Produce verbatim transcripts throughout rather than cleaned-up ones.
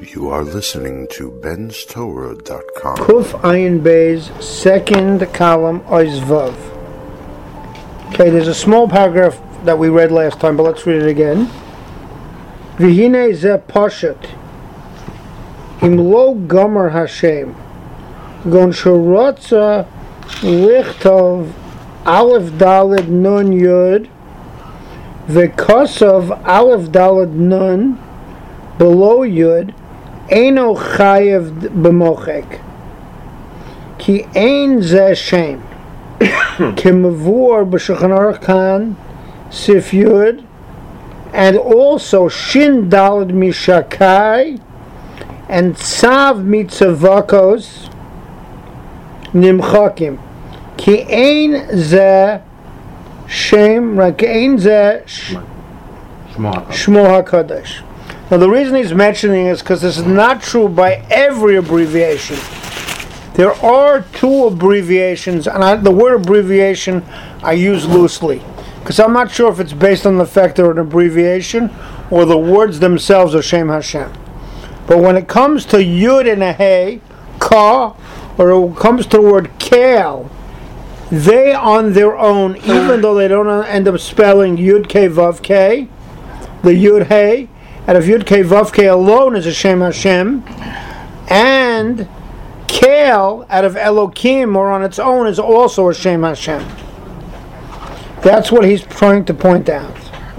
You are listening to Ben's Torah dot com. Kuf Ayin Bey's second column, Ois Vav. Okay, there's a small paragraph that we read last time, but let's read it again. V'hine ze poshet im lo gomer Hashem gon shorotza lichtov Aleph Daled Nun Yud v'kosov Aleph Daled Nun below Yud Eino chayev b'mochek ki ein ze shem ki mavur b'shulchan aruch kan sif Yud, and also Shin Daled Mishakai and Tzav Mitzavakos Nimchakim ki ein ze shem right ki ein ze Shmo HaKadosh. Now the reason he's mentioning is because this is not true by every abbreviation. There are two abbreviations, and I, the word abbreviation I use loosely, because I'm not sure if it's based on the fact they're an abbreviation or the words themselves are Shem Hashem. But when it comes to Yud and a Hey, Ka, or it comes to the word Kale, they on their own, even though they don't end up spelling Yud K Vav K, the Yud Hey, out of Yud K Vav K alone is a Shem Hashem, and Kale out of Elokim or on its own is also a Shem Hashem. That's what he's trying to point out.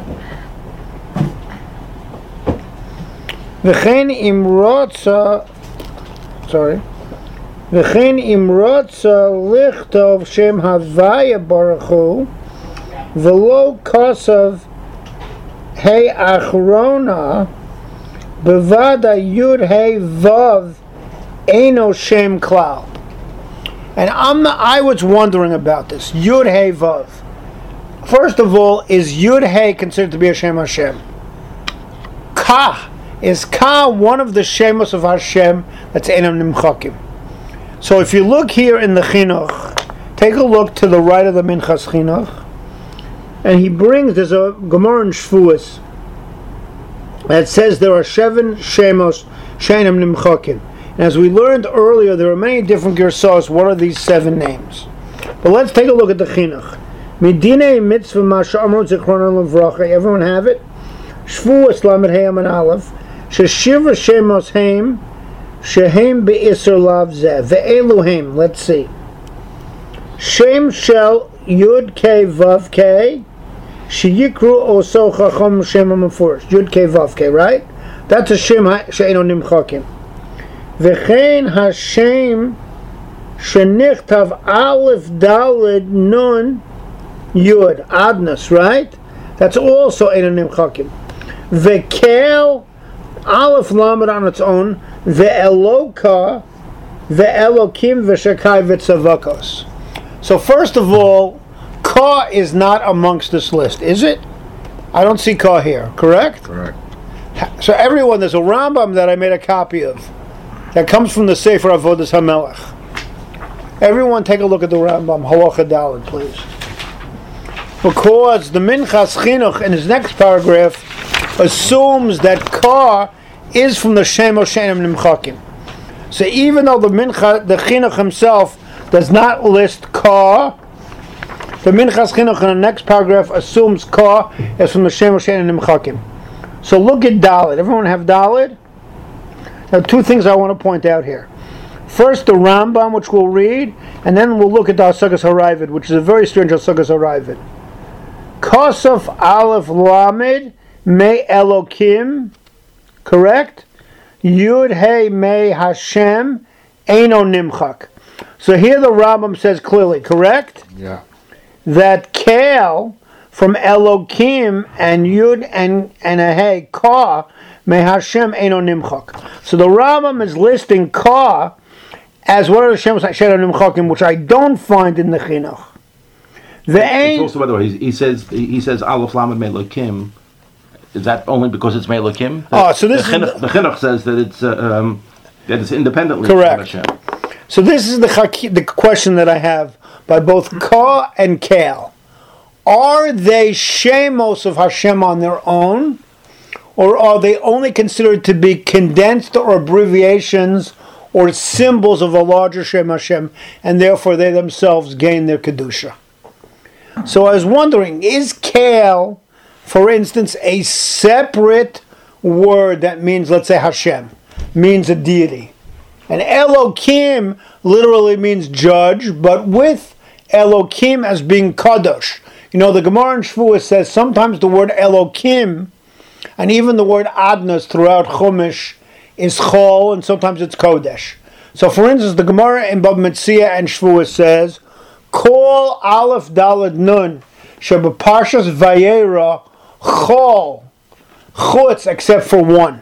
V'chein imrotza, sorry. V'chein imrotza lichtov Shem Havaya Baruch Hu v'lo kosav Hey Achrona Bevada Yud Hey Vav Eino Shem Klal. And I'm not, I was wondering about this. Yud Hey Vav. First of all, is Yud Hey considered to be a Shem Hashem? Ka. Is Ka one of the Shemos of Hashem that's Einam Nimchakim? So if you look here in the Chinuch, take a look to the right of the Minchas Chinuch, and he brings, there's a Gemara in Shvuos that says there are seven Shemos Sheinam Nimchakim. And as we learned earlier, there are many different Gersos. What are these seven names? But let's take a look at the Chinuch. Medine Mitzvah Masha Amrut Zichronon Levracha. Everyone have it? Shvuos Lamed Hayam and Aleph. Sheshiva Shemos Haim Shehem Be'isr Lav Zeh Ve'eluhem. Let's see. Shem Shel Yud K Vav K Sheyikru Oso Chacham Shem HaMefurish. Yud K Vav K, right? That's a Shem She'eno Nimchakim. V'chein Hashem Shenichtav Aleph Daled Nun Yud Adnas, right? That's also Eino Nimchakim. V'kel Aleph Lamed on its own. Ve'eloka Ve'elokim V'shakai V'tzavakos. So first of all, Ka is not amongst this list, is it? I don't see Ka here, correct? Correct. So everyone, there's a Rambam that I made a copy of that comes from the Sefer Avodas HaMelech. Everyone take a look at the Rambam, Halacha Daled, please. Because the Minchas Chinuch in his next paragraph assumes that Ka is from the Shem Sheinam Nimchakim. So even though the Mincha, the Chinuch himself does not list Ka, the Minchas Chinuch in the next paragraph assumes Ka is from the Shem Sheinam Nimchakim. So look at Daled. Everyone have Daled? There are two things I want to point out here. First, the Rambam, which we'll read, and then we'll look at the Hasagas HaRaavad, which is a very strange Hasagas HaRaavad. Kosov Aleph Lamed Me Elokim, correct? Yud Hey Me Hashem Eino Nimchak. So here the Rambam says clearly, correct? Yeah. That Kale from Elokim and Yud and, and a Hey, Ka, Me Hashem Eino Nimchak. So the Rambam is listing Ka as one of the Shem Sheino Nimchakim, which I don't find in the Chinuch. The it's also, by the way, he, he says he says Aleph Lamed Me Elokim. Is that only because it's Me Elokim? Oh, so this the Chinuch, is the, the Chinuch says that it's uh, um, that it's independently correct. From Hashem. So this is the chaki, the question that I have by both Ka and Kale. Are they Shemos of Hashem on their own, or are they only considered to be condensed or abbreviations or symbols of a larger Shem Hashem, and therefore they themselves gain their Kedusha? So I was wondering, is Kel, for instance, a separate word that means, let's say, Hashem, means a deity? And Elokim literally means judge, but with Elokim as being Kadosh. You know, the Gemara in Shavuos says sometimes the word Elokim, and even the word Adnos throughout Chumash, is Chol, and sometimes it's Kodesh. So for instance, the Gemara in Bava Metzia and Shavuos says, Kol Aleph Daled Nun, Shebeparshas Vayera, Chol, Chutz, except for one.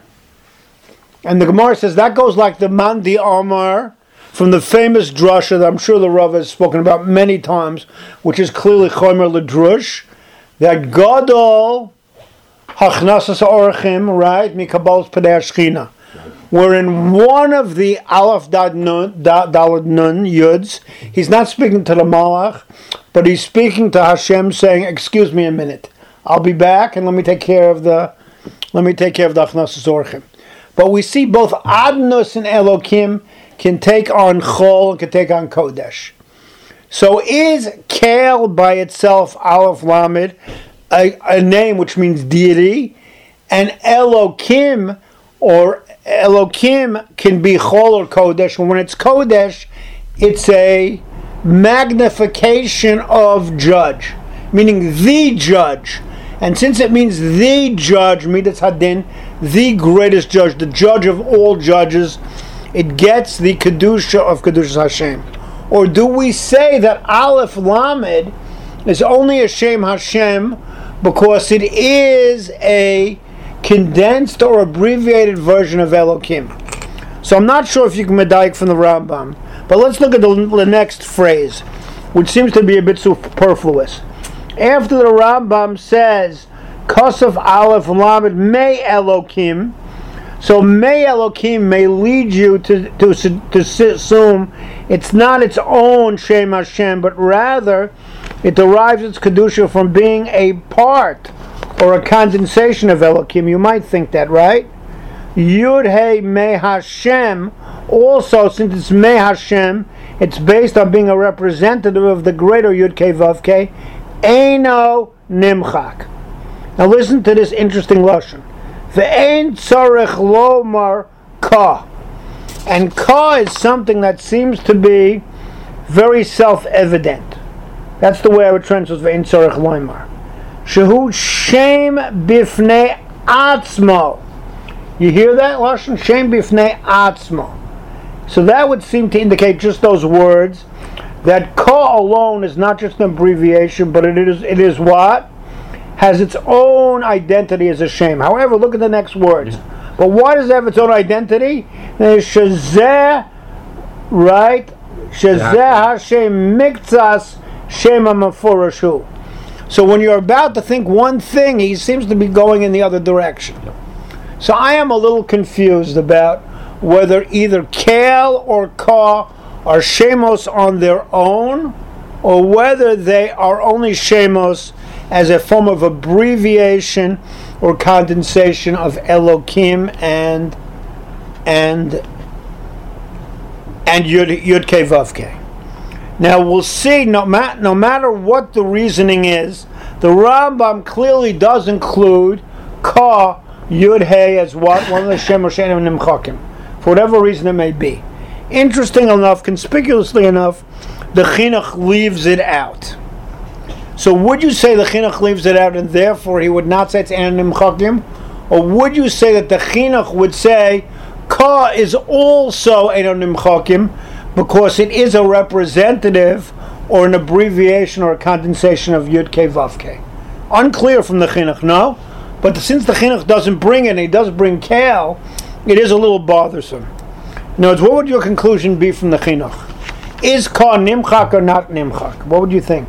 And the Gemara says that goes like the Mandi Amar from the famous drasha that I'm sure the Rav has spoken about many times, which is clearly Chomer L'Drush, that Gadol Hachnasas Orchim, right, Mikabal's Pedei Shechina, where in one of the Aleph Dad Nun, Daled Nun Yuds, he's not speaking to the Malach, but he's speaking to Hashem, saying, "Excuse me a minute, I'll be back, and let me take care of the, let me take care of the Hachnasas Orchim." But we see both Adnos and Elokim can take on Chol and can take on Kodesh. So is Kel by itself, Aleph Lamed, a, a name which means deity, and Elokim or Elokim can be Chol or Kodesh, and when it's Kodesh, it's a magnification of judge, meaning the judge. And since it means the judge, Midas Hadin, the greatest judge, the judge of all judges, it gets the Kedusha of Kedushas Hashem. Or do we say that Aleph Lamed is only a Shem Hashem because it is a condensed or abbreviated version of Elokim? So I'm not sure if you can medayik from the Rambam, but let's look at the, the next phrase, which seems to be a bit superfluous. After the Rambam says, Kosov Aleph Lamed May Elokim, so May Elokim may lead you to, to, to assume it's not its own Shem Hashem, but rather it derives its Kedusha from being a part or a condensation of Elokim. You might think that, right? Yud Hey May Hashem, also, since it's May Hashem, it's based on being a representative of the greater Yud Kei Vav Kei, Eino Nimchak. Now listen to this interesting lashon. Ve'ein tzarech lomar ka. And ka is something that seems to be very self-evident. That's the way I would translate ve'ein tzarech lomar. Shehu shem bifnei atzmo. You hear that lashon? Shem bifnei atzmo. So that would seem to indicate just those words, that ka alone is not just an abbreviation, but it is it is what? Has its own identity as a Shem. However, look at the next words. But why does it have its own identity? Shezeh, right? Shezeh Hashem miktzas Shema Mefurashu. So when you're about to think one thing, he seems to be going in the other direction. So I am a little confused about whether either Kel or Ka are Shemos on their own, or whether they are only Shemos as a form of abbreviation or condensation of Elokim and and and Yud, Yud Kei Vav Kei. Now we'll see, no, ma- no matter what the reasoning is, the Rambam clearly does include Ka, Yud Hey as what? One of the Shem Hashem Nimchakim, for whatever reason it may be. Interesting enough, conspicuously enough, the Chinuch leaves it out. So would you say the Chinuch leaves it out and therefore he would not say it's Ein Nimchakim? Or would you say that the Chinuch would say Ka is also Ein Nimchakim because it is a representative or an abbreviation or a condensation of Yud Kei Vav Kei? Unclear from the Chinuch, no? But since the Chinuch doesn't bring it, and he does bring Kel, it is a little bothersome. In other words, what would your conclusion be from the Chinuch? Is Ka Nimchak or not Nimchak? What would you think?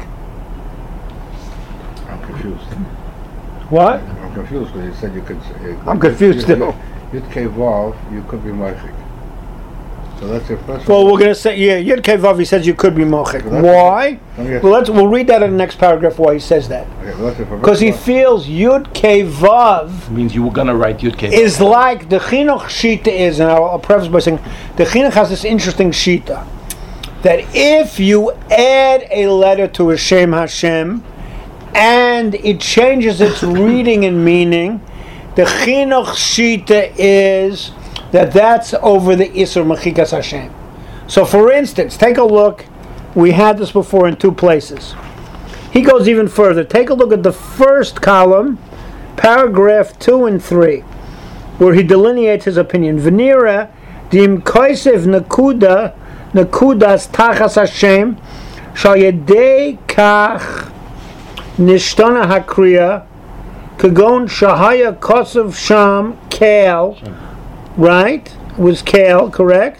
I'm confused. What? I'm confused because you said you could. Uh, I'm confused you, too. Yud Kei Vav, you could be Meichik. So that's your first Well, one. we're going to say, yeah, Yud Kei Vav, he says you could be mochek. Well, that's- Why? Okay. Well, let's, we'll read that in the next paragraph why he says that. Okay, well, that's your first Because he one. feels Yud Kei Vav means you were gonna write Yud Kei. is like the Chinuch Shita is, and I'll, I'll preface by saying, the Chinuch has this interesting Shita, that if you add a letter to a Shem Hashem, and it changes its reading and meaning, the Chinuch Shita is that that's over the Isur Mechikas Hashem. So for instance, take a look, we had this before in two places. He goes even further. Take a look at the first column, paragraph two and three, where he delineates his opinion. Venira, dim koisev nakuda, nakudas tachas Hashem, shal yedei kach nishtana hakriya, kagon shahaya kosev sham kale, right? Was kale, correct?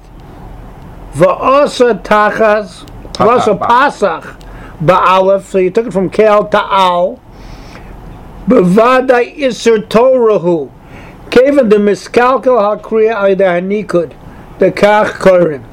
Va'asa tachas, va'asa pasach, ba'alef, so you took it from kale to al. Bevadai iser torahu, kevan de miskalkel hakriya ayda hanikud, the kach korim.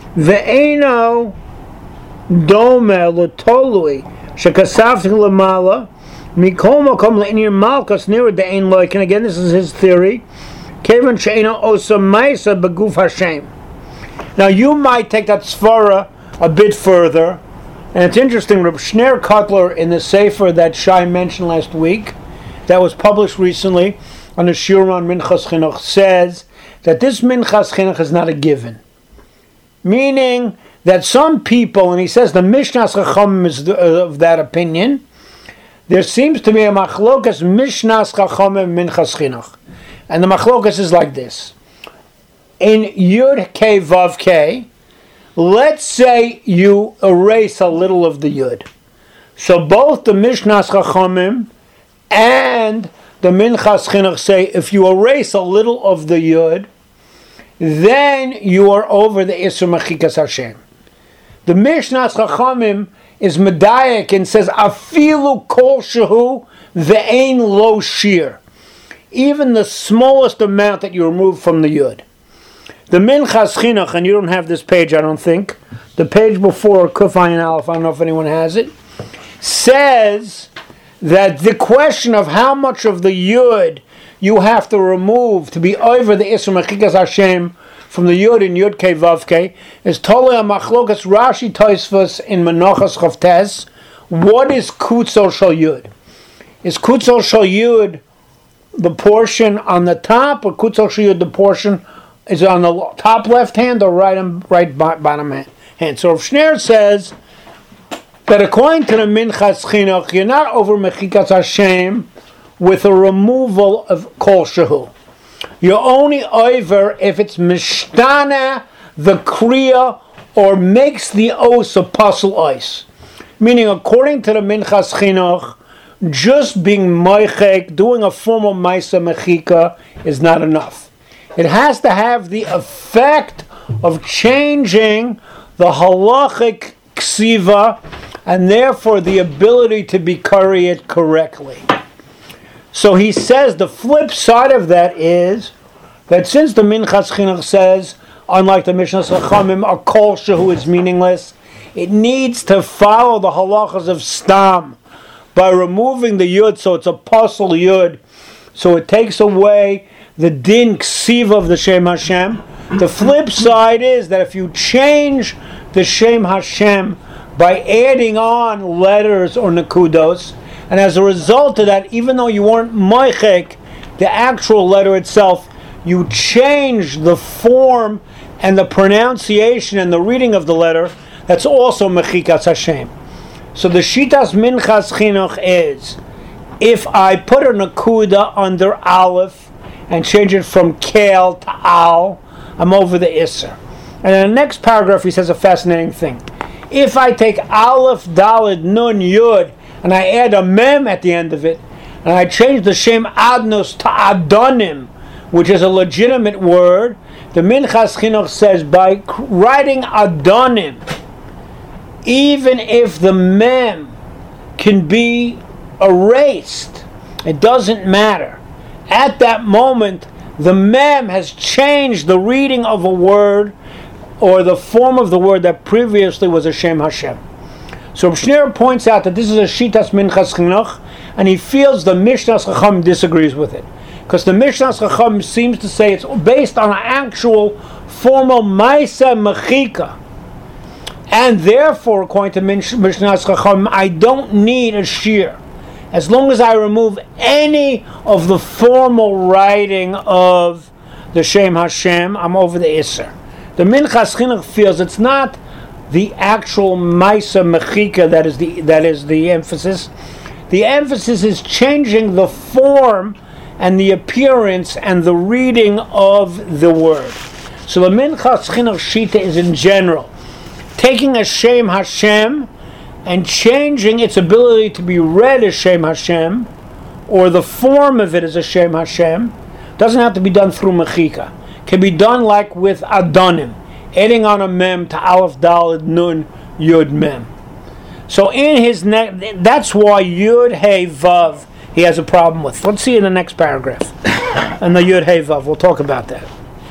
Ve'eno dome l'tolui, shekasavti l'mala, mikol makom le'inir malkas near the ein loik, and again this is his theory, kevan she'eno osa maisa beguf Hashem. Now you might take that svara a bit further, and it's interesting. Reb Shner Kotler in the sefer that Shai mentioned last week, that was published recently on the Shur on Minchas Chinuch, says that this Minchas Chinuch is not a given, meaning that some people, and he says the Mishnas Chachamim is the, uh, of that opinion. There seems to be a machlokas Mishnas Chachamim Minchas Chinuch, and the machlokas is like this. In Yud Kei Vav Kei, let's say you erase a little of the Yud. So both the Mishnas Chachamim and the Minchas Chinuch say if you erase a little of the Yud, then you are over the Isur Mechikas Hashem. The Mishnas Chachamim is medayek and says afilu kol shehu ve'ein lo shir, even the smallest amount that you remove from the Yud. The Minchas Chinuch, and you don't have this page, I don't think. The page before Kuf Ayin Aleph, I don't know if anyone has it, says that the question of how much of the Yud you have to remove to be over the Isur Mechikas Hashem from the Yud in Yud Kei Vav Kei is totally a machlokas Rashi Tosfos in Menachos Chavtes. What is Kutzol Shal Yud? Is Kutzol Shal Yud the portion on the top, or Kutzol Shal Yud the portion is it on the top left hand or right and right bottom hand? So if Shner says that according to the Minchas Chinuch, you're not over Mechikas Hashem with a removal of Kol Shehu. You're only over if it's Mishtana, the Kriya, or makes the os a puzzle ice. Meaning, according to the Minchas Chinuch, just being Moichek, doing a formal Maisa Mechika, is not enough. It has to have the effect of changing the halachic ksiva, and therefore the ability to be carry it correctly. So he says the flip side of that is that since the Minchas Chinuch says, unlike the Mishnas Chachamim, a kol shehu is meaningless, it needs to follow the halachas of stam by removing the yud, so it's a puzzle yud, so it takes away the din ksiva of the Shem Hashem. The flip side is that if you change the Shem Hashem by adding on letters or nakudos, and as a result of that, even though you weren't moichek, the actual letter itself, you change the form and the pronunciation and the reading of the letter, that's also mechikas Hashem. So the Shitas Minchas Chinuch is, if I put a nakuda under aleph and change it from kale to al, I'm over the Isser. And in the next paragraph he says a fascinating thing. If I take aleph, dalid, nun, yud, and I add a mem at the end of it, and I change the shem adnos to adonim, which is a legitimate word, the Minchas Chinuch says by writing adonim, even if the mem can be erased, it doesn't matter. At that moment, the mem has changed the reading of a word or the form of the word that previously was a Shem Hashem. So Reb Shneur points out that this is a Shitas Minchas Chinuch, and he feels the Mishnas Chacham disagrees with it. Because the Mishnas Chacham seems to say it's based on an actual formal Maisa Mechika. And therefore, according to Mishnas Chacham, I don't need a shir. As long as I remove any of the formal writing of the Shem Hashem, I'm over the Isser. The Minchas Chinuch feels it's not the actual Maisa Mechika that is the that is the emphasis. The emphasis is changing the form and the appearance and the reading of the word. So the Minchas Chinuch Shita is in general taking a Shem Hashem and changing its ability to be read as Shem Hashem, or the form of it as a Shem Hashem. Doesn't have to be done through Mechika. Can be done like with Adonim, adding on a Mem to Aleph Daled Nun Yud Mem. So in his next, that's why Yud Hey Vav he has a problem with. Let's see in the next paragraph. And the Yud Hey Vav, we'll talk about that.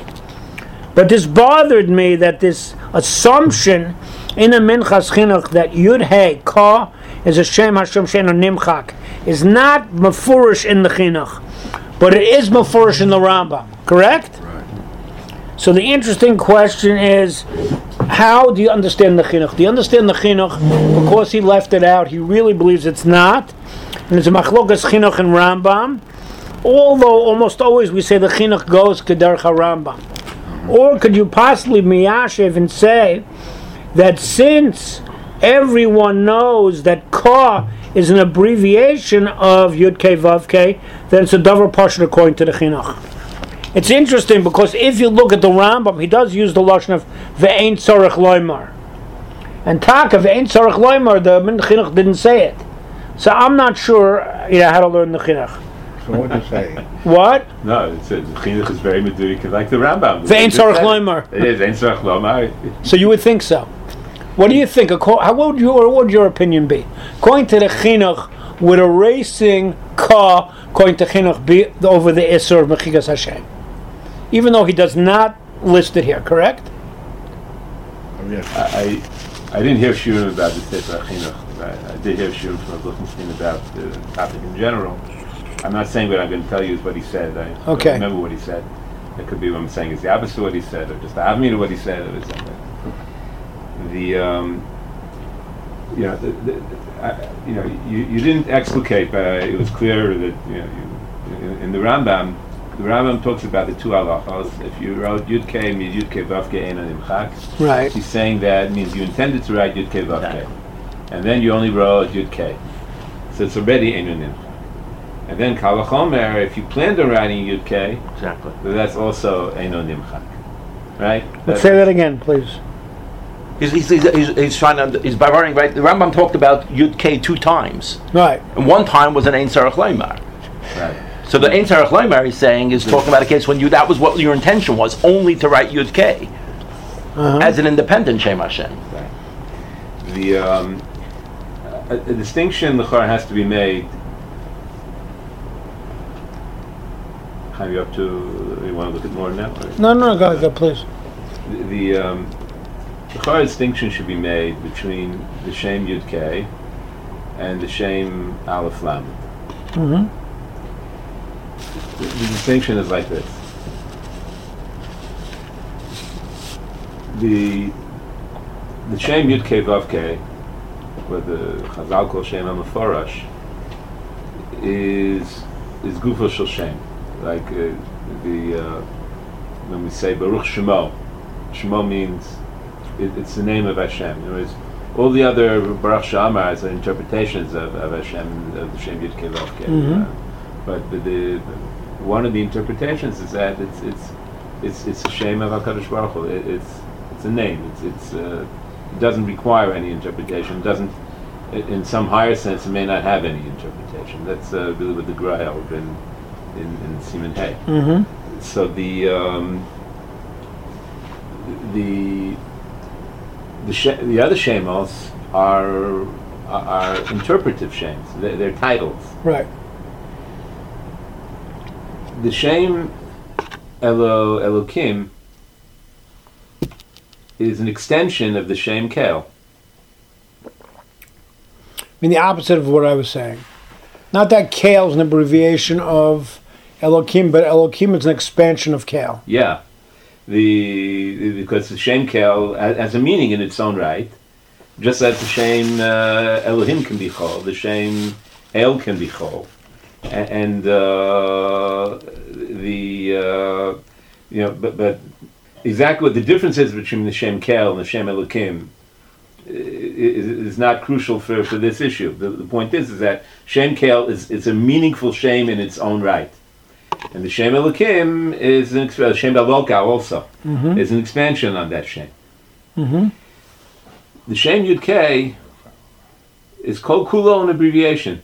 But this bothered me, that this assumption in the Minchas Chinuch that Yud Hey Ka is a Shem Hashem Sheinu Nimchak is not mefurish in the Chinuch, but it is mefurish in the Rambam. Correct? Right. So the interesting question is, how do you understand the Chinuch? Do you understand the Chinuch because he left it out? He really believes it's not, and it's a Machlokas Chinuch and Rambam. Although almost always we say the Chinuch goes Kederach HaRambam. Or could you possibly miyashiv and say that since everyone knows that Ka is an abbreviation of Yud Kei Vav Kei, then it's a Davar Pashut according to the Chinuch. It's interesting because if you look at the Rambam, he does use the lashon of Ve'ein Tzorech Loimar, and Taka Ve'ein Tzorech Loimar, the Chinuch didn't say it. So I'm not sure, you know, how to learn the Chinuch. So what do you say? What? No, it's, it's, Chinuch is very medurik, like the Rambam. Ve'ein Tzorech Loimar. It is, Ve'ein Tzorech Loimar. So you would think so. What do you think? How would you, or what would your opinion be? According to the Chinuch, would erasing Ka, according to Chinuch, be over the Isser of Mechikas Hashem? Even though he does not list it here, correct? Oh, yes. I, I I didn't hear Shurim about the Sefer Chinuch. I, I did hear Shurim from Lichtenstein about the topic in general. I'm not saying what I'm going to tell you is what he said. I Okay. don't remember what he said. It could be what I'm saying is the opposite of what he said, or just the Avmina what he said, or something. The um, you know, the, the, I, you know, you, you didn't explicate, but uh, it was clear that you know, you, in, in the Rambam, the Rambam talks about the two halachos. If you wrote Yud Kei means Yud Kei Vav Kei Ein Nimchak, Right. he's saying that means you intended to write Yud Kei Vav Kei, and then you only wrote Yud Kei, so it's already Ein Nimchak. And then Kal Vachomer, if you planned on writing Yud Kei, Exactly. that's also Ein Nimchak, right? Let's say that again, please. He's, he's, he's, he's, he's trying to, he's by writing, right? The Rambam talked about Yud K two times. Right. And one time was an Ein Tzarech Leimar. Right. So the Ein Tzarech Leimar he's saying is talking about a case when you, that was what your intention was, only to write Yud K Uh-huh. as an independent Shem Hashem. Right. The um, a, a distinction the Chor has to be made. How you up to? You want to look at more now? Or? No, no, go, go, please. The, the um, the Chor distinction should be made between the Shem Yud Kei and the Shem Aleph Lamed. Mm-hmm. The, the distinction is like this. The the Shem Yud Kei Vav Kei, where the Chazal call Shem HaMeforash, is is Gufo Shel Shem. Like uh, the uh, when we say Baruch Shemo, Shemo means it, it's the name of Hashem. In other words, all the other Baruch Shamars are interpretations of, of Hashem, of the Shem Yud Kei Vav Kei. Mhm. Uh, but the, the one of the interpretations is that it's it's it's it's a Shem of Hakadosh Baruch Hu. It, it's it's a name. It's it's uh, it doesn't require any interpretation. It doesn't, in some higher sense, it may not have any interpretation. That's uh, really what the Gra held in in, in Siman Hay. Mm-hmm. So the um, the the sh- the other shemos are are interpretive shems. They're, they're titles. Right. The shem Elo Elokim is an extension of the Shem Kel. I mean, the opposite of what I was saying. Not that Kale is an abbreviation of Elokim, but Elokim is an expansion of Kale. Yeah, the because the Shem Kel has a meaning in its own right, just as the Shem uh, Elohim can be Chol, the Shem El can be Chol, and, and uh, the uh, you know, but but exactly what the difference is between the Shem Kel and the Shem Elokim is, is not crucial for, for this issue. The, the point is is that Shem Kel is it's a meaningful Shem in its own right. And the Shem Elokim is an uh, Shem Eloka also mm-hmm. is an expansion on that Shem. Mm-hmm. The Shem Yud Kei is Kol Kulo an abbreviation.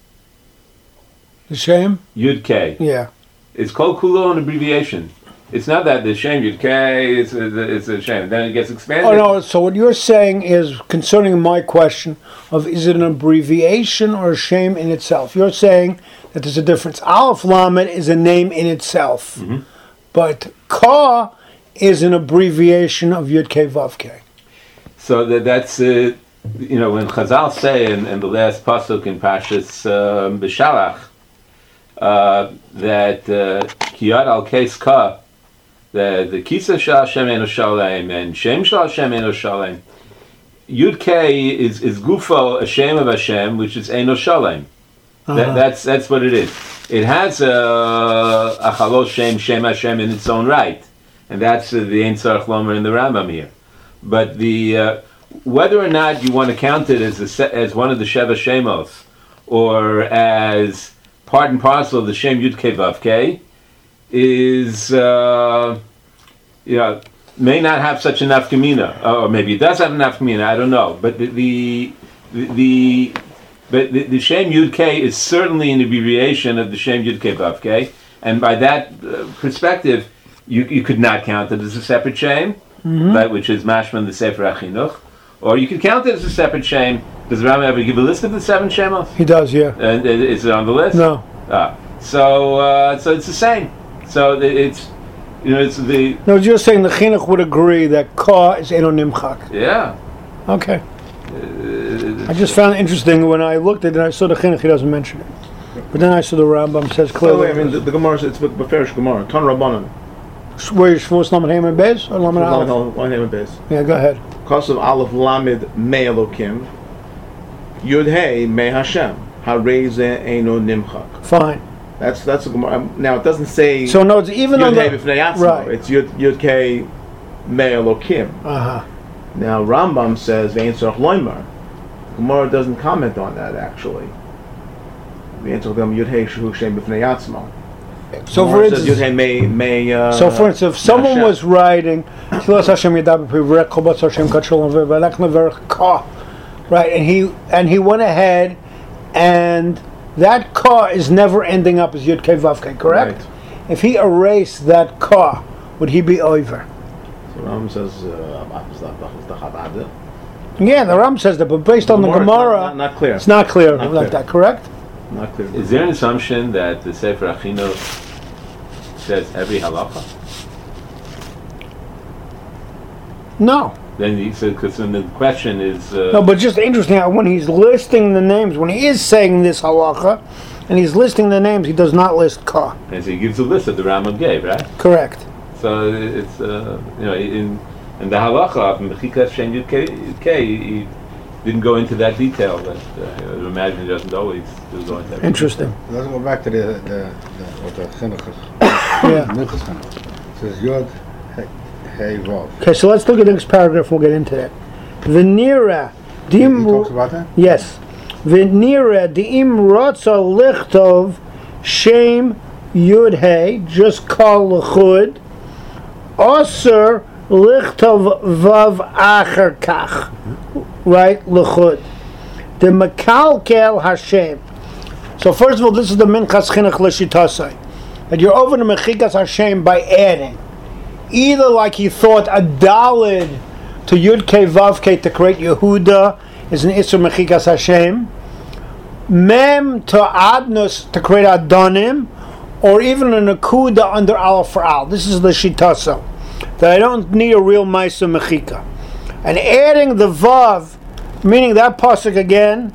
The Shem? Yud Kei. Yeah. It's Kol Kulo an abbreviation. It's not that the Shem Yud Kei is a, it's a Shem. Then it gets expanded. Oh no! So what you're saying is concerning my question of is it an abbreviation or a Shem in itself? You're saying that there's a difference. Aleph Lamed is a name in itself, mm-hmm. but Ka is an abbreviation of Yud Kei Vav Kei. So that that's uh, you know when Chazal say in, in the last pasuk in Parshas um, B'Shalach uh, that Kiyad al Keis Ka, the the Kisa Shal Hashem Eno Shalem and Shem Shal Hashem Eno Shalem. Yud Kei is is Gufo a Shem of Hashem, which is Eno Shalem. Uh-huh. That, that's that's what it is. It has a uh, Achalosh Shem Shem Hashem in its own right, and that's uh, the Ein Tzarech Lomer in the Rambam here. But the uh, whether or not you want to count it as a, as one of the Sheva Shemos or as part and parcel of the Shem Yud Kei Vav Kei is uh, you know may not have such a nafkamina, or maybe it does have a nafkamina. I don't know, but the the, the But the, the Shem Yud Kei is certainly an abbreviation of the Shem Yud Kei Vav Kei, and by that uh, perspective, you you could not count it as a separate Shem, mm-hmm. right, which is Mashman the Sefer HaChinuch, or you could count it as a separate Shem. Does the Rambam ever give a list of the seven Shemos? He does, yeah. And uh, is it on the list? No. Ah, so uh, so it's the same. So it's you know it's the. No, you're saying the Chinuch would agree that Ka is Eno Nimchak. Yeah. Okay. I just found it interesting when I looked at it and I saw the Chinuch, he doesn't mention it. But then I saw the Rambam says clearly. By the way, I mean, the, the Gemara, it's the Beferish Gemara, Ton Rabbanon. Where you Shvus Lamed Hey and Bez or Lamed Aleph? Lamed Hey and Bez. Yeah, go ahead. Because of Aleph Lamed Me Elokim, Yud Hey Me Hashem, Hareze Eino Nimchak. Fine. That's that's a Gemara. Now it doesn't say. So no, it's even Yud on Hey the B'fnei Atzmo. right. It's Yud Yud Kei Me Elokim. Uh huh. Now Rambam says Ve'en Tzarech Loimer. Gemara doesn't comment on that actually. Ve'en Tzarech Loimer Yud Hey Shehu Shem B'fnei Atzmo. So for instance, Yud Hey Me Me. Uh, so for instance, if someone Hashem. was writing Tfilas Hashem Yadav B'Pivrek Chobatz Hashem Kachol V'Velech Leverich Ka, right, and he and he went ahead and that Ka is never ending up as Yud Kei Vav Kei, correct? Right. If he erased that Ka, would he be over? So Rambam says. Uh, Yeah, the Ram says that, but based on the Gemara, Gemara, not, not, not clear. it's not clear Not like clear. that, correct? Not clear. Is there an assumption that the Sefer HaChinuch says every halacha? No. Then he said, because then the question is. Uh, No, but just interesting how when he's listing the names, when he is saying this halacha, and he's listing the names, he does not list Ka. And so he gives a list that the Rambam gave, right? Correct. So it's uh, you know in in the halacha of Mechikas Shem Yud Kei, he didn't go into that detail. But uh, I would imagine he doesn't always do go into that. Interesting. Let's go back to the the, the what the Chinuch is. Yeah. Minchas Chinuch. It says Yod Hey Vav. Okay, so let's look at the next paragraph. We'll get into that. V'nira He dim. talks about that? Yes. V'nira dim rotza lichtov shem yud hey just call l'chud aser lichtov vav acher kach, right, l'chud the makalkel Hashem. So first of all, this is the Minchas Chinuch l'shitasai, that you're over the Mechikas Hashem by adding either like he thought a dalid to Yud Kei Vav Kei to create Yehuda is an Isur Mechikas Hashem, Mem to Adnus to create Adonim, or even a Nakuda under Aleph for Al. This is the Shitasa, that I don't need a real Maisa Mechika. And adding the vav, meaning that pasuk again,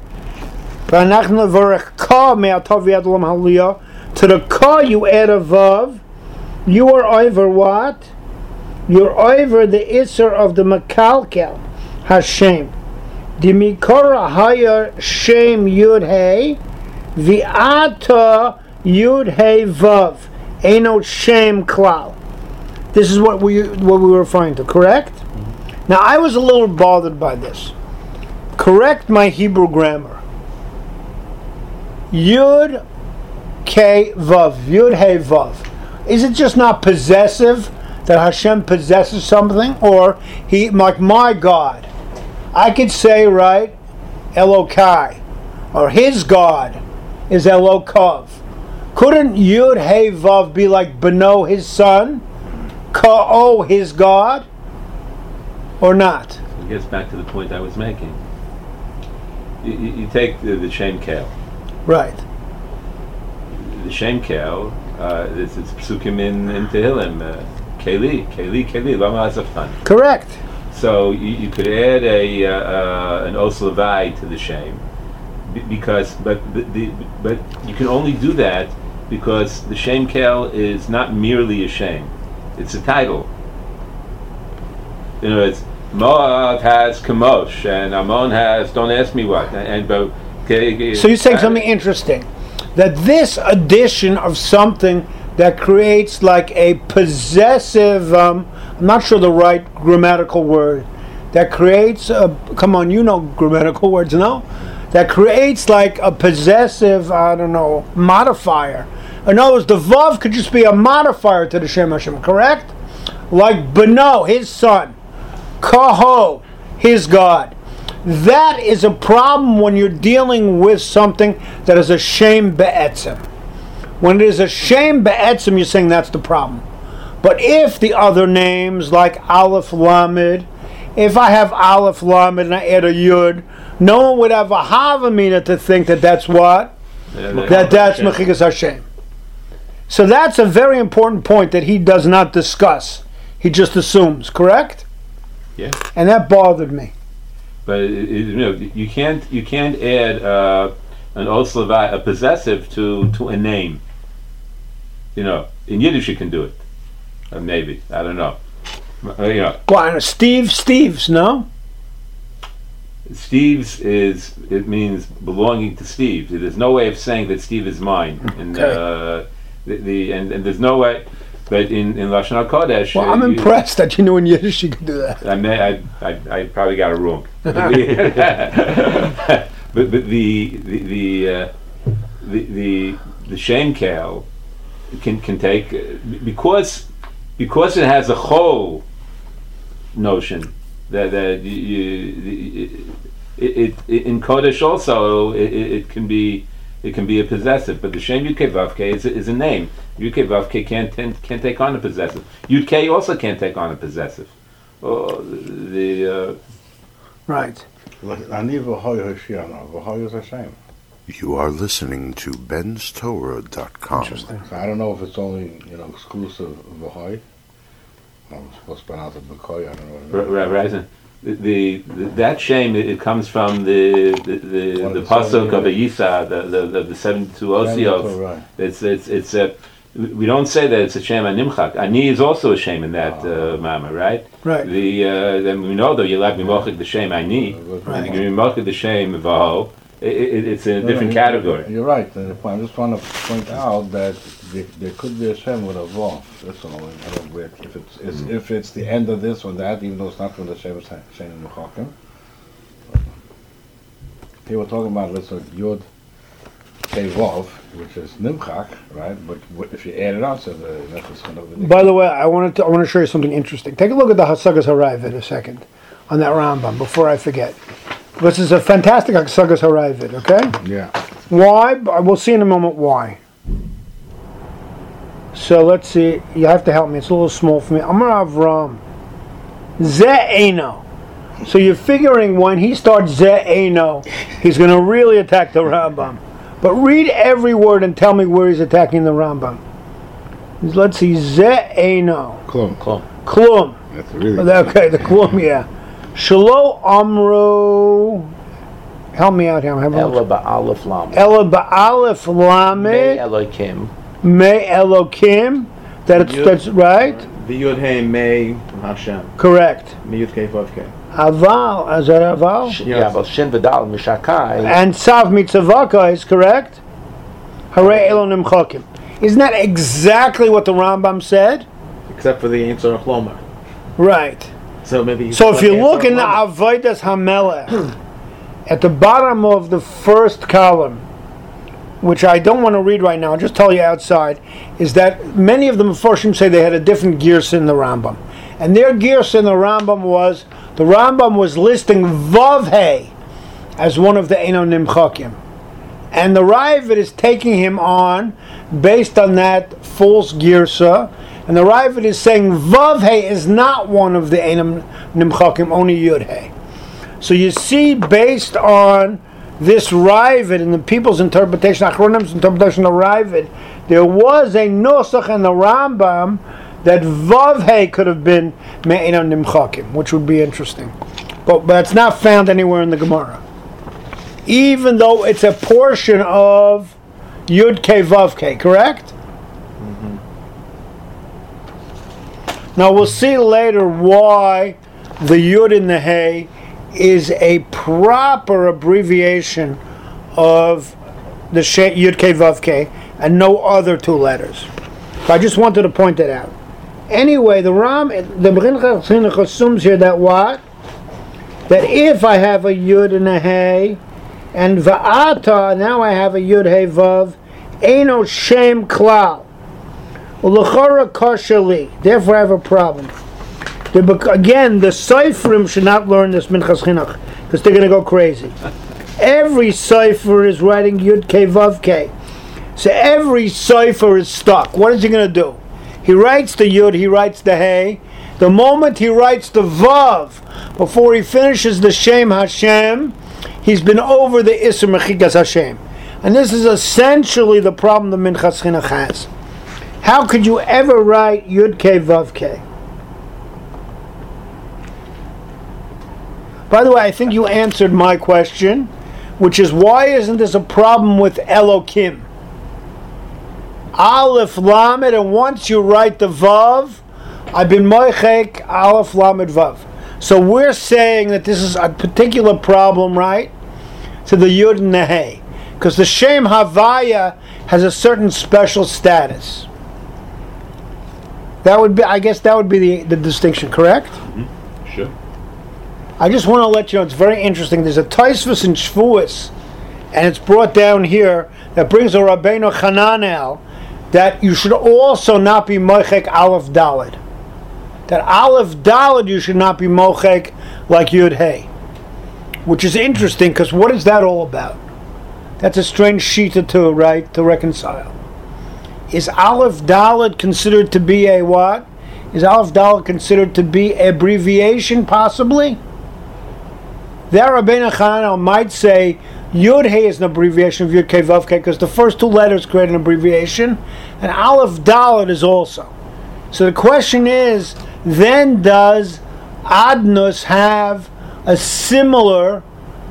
to the ka you add a vav, you are over what? You're over the isser of the makalkel, Hashem. The mikora higher shem yud hey, the ata yud hey vav, ain't shem klal. This is what we what we were referring to, correct? Mm-hmm. Now I was a little bothered by this. Correct my Hebrew grammar. Yud K Vav, Yud Hey Vav. Is it just not possessive that Hashem possesses something, or he like my God? I could say right, Elokai, or his God is Elokov. Couldn't Yud Hey Vav be like Beno, his son, Ka'o, his God, or not? It gets back to the point I was making. You, you, you take the, the Shem Kel. Right. The Shem Kel, uh, it's, it's psukim in, in Tehillim, uh, Keli, Keli, Keli, Lama Azaftan. Correct. So you, you could add a uh, uh, an Os Levai to the Shem, b- because but the, the but you can only do that because the Shem Kel is not merely a Shem, it's a title. You know, it's Moab has Kamosh and Ammon has don't ask me what, and, and but okay, so you're saying something interesting, that this addition of something that creates like a possessive, um, I'm not sure the right grammatical word, that creates a, come on, you know grammatical words, no? That creates like a possessive, I don't know, modifier. In other words, the Vav could just be a modifier to the Shem Hashem, correct? Like Beno, his son, Kaho, his God. That is a problem when you're dealing with something that is a Shem Be'etzem. When it is a Shem Be'etzem, you're saying that's the problem. But if the other names, like Aleph Lamed, if I have Aleph Lamed and I add a Yud, no one would have a Havamina to think that that's what? Yeah, that that's Mechigas Hashem. So that's a very important point that he does not discuss. He just assumes, correct? Yeah. And that bothered me. But it, it, you know, you can't you can't add uh, an Os Levai, a possessive, to to a name. You know, in Yiddish you can do it. Uh, maybe. I don't know. Uh, you know. Well, Steve, Steve's, no? Steve's is, it means belonging to Steve. There's no way of saying that Steve is mine. And, Okay. uh, the, the, and, and there's no way, but in, in Lashon HaKodesh... Well, uh, I'm you, impressed that you knew in Yiddish you could do that. I may, I, I, I probably got it wrong. but the, but the, the, the, uh, the, the, the Shem Kel can, can take, uh, because, because it has a whole notion, that that you, you it, it, it in Kodesh also it, it, it can be it can be a possessive, but the Shem Yud Kei Vav Kei is, is a name. Yud Kei Vav Kei can't can't take on a possessive. Yud Kei also can't take on a possessive. Oh, the uh, Right. Ani v'hoy Hoshiana, v'hoy is Hashem. You are listening to bens torah dot com. Interesting. So I don't know if it's only, you know, exclusive v'hoy. I'm supposed to pronounce it v'koy, I don't know what it is. Right, the, the, the that shame it, it comes from the the the, One the of the pasuk of seventy, Yisa, the the the, the seventy-two seventy-two, Osios. right. It's it's it's a we don't say that it's a shame animchak. Ani is also a shame in that uh, mama, right? Right. The uh, then we know though you like mimochik the shame ani, Right. and you mimochik the shame vaho. It, it, it's in a No, different no, you're- category. You're right. and I just want to point out that there, there could be a Shem with a Vav. That's all. I don't know if it's, it's Mm. if it's the end of this or that, even though it's not from the Shem Shem and Mechakim. Here we're talking about, let's say, Yud Kei Vav, which is Nimchak, right? But wh- if you add it on, so the Nefesh kind of the By the way, I wanted to I want to show you something interesting. Take a look at the Hasagas Harayvid a second on that Rambam before I forget. This is a fantastic Hasagas Harayvid, okay? Yeah. Why? We'll see in a moment why. So let's see. You have to help me. It's a little small for me. Amar Avram. Ze'eno. So you're figuring when he starts Ze'eno, he's going to really attack the Rambam. But read every word and tell me where he's attacking the Rambam. Let's see. Ze'eno. Klum. Cool. Klum. That's really. Okay, the Klum, yeah. Shelo Amru. Help me out here. I'm having Ella ba'alef lamed. Ella ba'alef Me lamed Elokim. me Elokim. That's Yud. that's right. The Yud Hey May Hashem. Correct. Me Yud Kei Vav Kei. Aval, is that Aval? Sh- Yeah, but Shin Vidal Mishakai. And Tzav Mitzavaka is correct. Hare Elonim Chokim. Isn't that exactly what the Rambam said? Except for the Ein Tzarech Lomar. Right. So maybe. So if you Ein look Tzarech in the Lomar. Avodas HaMelech, at the bottom of the first column, which I don't want to read right now, I'll just tell you outside, is that many of the Mefarshim say they had a different gears in the Rambam. And their gears in the Rambam was, the Rambam was listing Vav Hey as one of the Eino Nimchakim. And the Ravid is taking him on based on that false girsa. And the Ravid is saying Vav Hey is not one of the Eino Nimchakim, only Yud Hey. So you see, based on this Ravid and the people's interpretation, Achronim's interpretation of Ravid, there was a Nosach in the Rambam that Vav Hey could have been Me'ena Nimchakim, which would be interesting. But, but it's not found anywhere in the Gemara. Even though it's a portion of Yud Kei Vav Kei, correct? Mm-hmm. Now we'll see later why the Yud and the Hey is a proper abbreviation of the She- Yud Kei Vav Kei and no other two letters. But I just wanted to point that out. Anyway, the Ram, the B'chin Chinuch assumes here that what? That if I have a Yud and a Hey, and Va'ata, now I have a Yud Hey Vav, Eino Shem Klal. L'chora Koshali. Therefore I have a problem. The, again, the Seifrim should not learn this Minchas Chinuch, because they're going to go crazy. Every Seifer is writing Yud Kei Vav Kei. So every Seifer is stuck. What is he going to do? He writes the Yud, he writes the Hey. The moment he writes the Vav, before he finishes the Shem Hashem, he's been over the Isser Mechikas Hashem. And this is essentially the problem the Minchas Chinuch has. How could you ever write Yud Kei Vav Kei? By the way, I think you answered my question, which is, why isn't this a problem with Elokim? Aleph Lamed, and once you write the Vav, I've been Moichek Aleph Lamed Vav. So we're saying that this is a particular problem, right? To the Yud and the Hey. Because the Shem Havaya has a certain special status. That would be, I guess that would be the, the distinction, correct? Mm-hmm. Sure. I just want to let you know, it's very interesting. There's a Taisvus in Shvuas, and it's brought down here, that brings a Rabbeinu Hananel, that you should also not be Mochek Aleph Daled. That Aleph Daled you should not be Mochek like Yud Hey. Which is interesting, because what is that all about? That's a strange shita to, right, to reconcile. Is Aleph Daled considered to be a what? Is Aleph Daled considered to be an abbreviation, possibly? There, Rabbeinu Hananel might say Yud Hey is an abbreviation of Yud Kei Vav Kei because the first two letters create an abbreviation, and Aleph Daled is also. So the question is, then does Adnus have a similar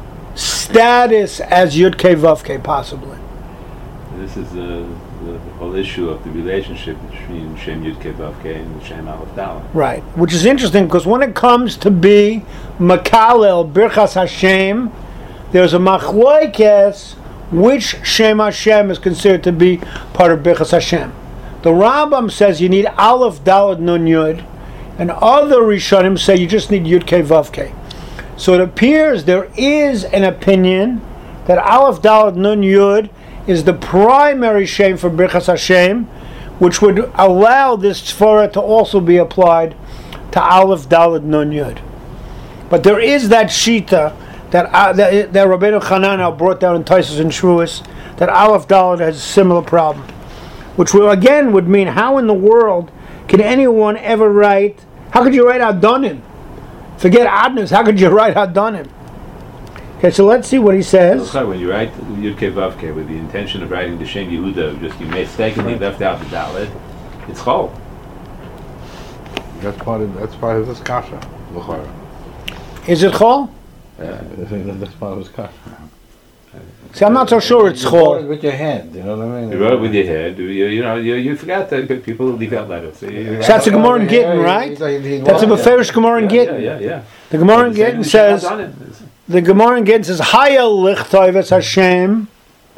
status as Yud Kei Vav Kei, possibly? This is the, the whole issue of the relationship between Shem Yud Kei Vav Kei and Shem Aleph Daled. Right, which is interesting because when it comes to be Makalel Birchas Hashem, there's a machloikes which Shem Hashem is considered to be part of Birchas Hashem. The Rambam says you need Aleph Daled Nun Yud, and other Rishonim say you just need Yud Kei Vav Kei. So it appears there is an opinion that Aleph Daled Nun Yud is the primary Shem for Birchas Hashem, which would allow this Tzvara to also be applied to Aleph Daled Nun Yud. But there is that Shita that uh, that, that Rabbeinu Hananel brought down in Taisus and Shvuas, that Aleph Daled has a similar problem, which will again would mean, how in the world can anyone ever write? How could you write Adonim? Forget Adnus. How could you write Adonim? Okay, so let's see what he says. So when you write Yud Kei Vav Kei with the intention of writing the Shem Yehuda, just you mistakenly left out the Dalet, it's Chol. That's part of that's part of this kasha. L'chara. Is it chol? That's part of his car. See, I'm not so sure it's You wrote it chol. with your hand, you know what I mean? You wrote it with your head. You, you know, you, you forgot that people leave out letters. So you- So that's a Gemara in Gittin, right? That's a Beferish Gemara in yeah, Gittin. yeah, yeah. The Gemara in The same Gittin thing says, I've done it. the Gemara in Gittin says, Haya lichtov es Hashem,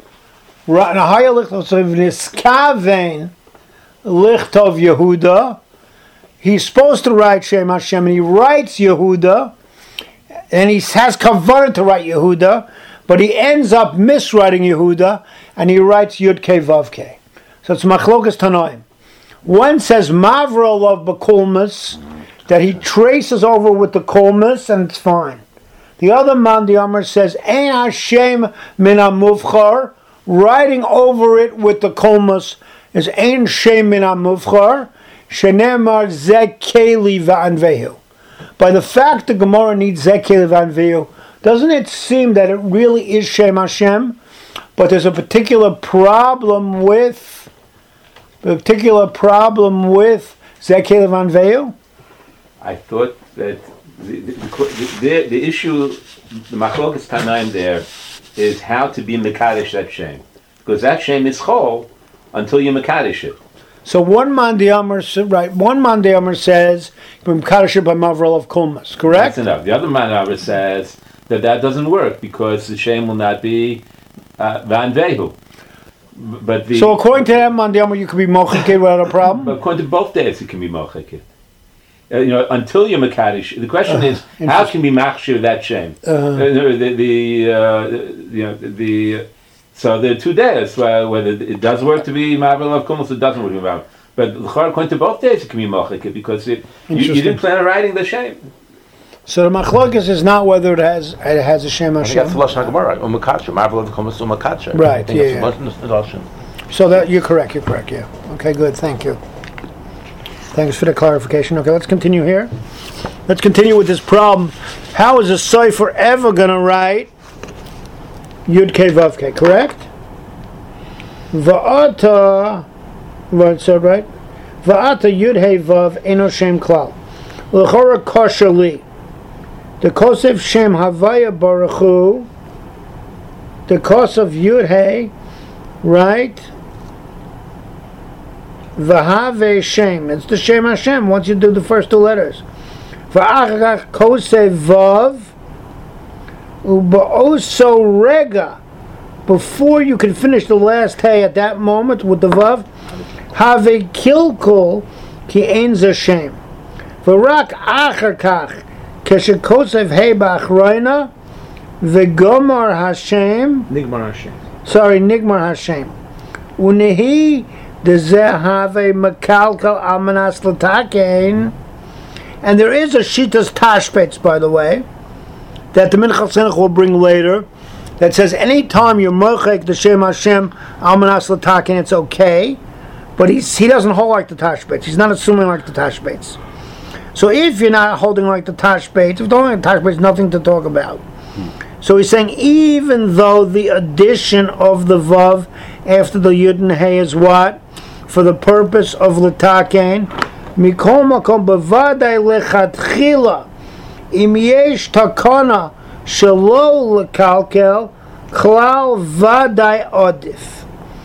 Ra- na Haya lichtov es niskaven lichtov Yehuda. He's supposed to write Shem Hashem, and he writes Yehuda, and he has kavanah to write Yehuda, but he ends up miswriting Yehuda, and he writes Yud Kei Vav Kei. So it's Machlokas Tanoim. One says Mavrol of Bakulmas, that he traces over with the Kulmas, and it's fine. The other man, the Amr, says Ein Hashem min HaMuvchar, writing over it with the Kulmas is Ein Shem min HaMuvchar, Shenemar Zeh Keli Va'anvehu. By the fact the Gemara needs Zeh Keli Va'anvehu, doesn't it seem that it really is Shem Hashem, but there's a particular problem with, a particular problem with Zeh Keli Va'anvehu? I thought that the, the, the, the, the issue, the Machlokas Tanaim there, is how to be Mekadesh that shame. Because that shame is chol until you Mekadesh it. So one man the Amr, right? One man the Amr says from Kaddish by Mavrol of Kulmas, correct? That's enough. The other man says that that doesn't work because the shame will not be uh, Van Vehu. But the So according to that man the Amr, you could be mochikid without a problem. but according to both days, it can be mochekit. Uh, you know, until you're Mekadesh. The question Uh, is, how can we machshir that shame? Uh, Uh, the, the, uh, you know, the, so there are two days where whether it does work to be Ma'avel of Kumos, it doesn't work to be Ma'avel. But according to both days, it can be Mochik because it, you, you Interesting. didn't plan on writing the shame. So the machlokas is not whether it has it has a Shem I think that's the Hashem. Lashon HaGemara, Umakacha, Marvel of the Chumash Umakacha. Right, I think yeah, that's the Lashon. So that you're correct. You're correct. Yeah. Okay. Good. Thank you. Thanks for the clarification. Okay. Let's continue here. Let's continue with this problem. How is a cipher ever going to write Yud Kei Vav Kei? Correct. Va'ata. What said right? Va'ata Yud Hey Vav Eno Shem Klal. L'chora kosher li. The Kosev Shem Havaya Baruch Hu. The Kosev Yud Hey, right? V'have Shem. It's the Shem Hashem once you do the first two letters. V'achach Kosev Vav. U'ba'oso Rega. Before you can finish the last Hey at that moment with the Vav. Have Kilkul Ki Ein Zashem. V'rak achar kach. Keshekosev Hey Ba'achroina. V'gomar Hashem. Nigmar Hashem. Sorry, Nigmar Hashem. Unehi dezeh have mekalkal almanas l'takein. And there is a Shitas Tashbetz, by the way, that the Minchas Chinuch will bring later, that says anytime you're mochek the Shem Hashem almanas l'takein, it's okay. But he's, he doesn't hold like the Tashbetz. He's not assuming like the Tashbetz. So if you're not holding like the Tashbetz, if you don't like the Tashbetz, nothing to talk about. So he's saying even though the addition of the Vav after the Yud and Hey is what? For the purpose of L'takein, Mikol Makom B'vadai Lechatchila Im Yesh Takana Shelo L'kalkel Klal Vadai Odif.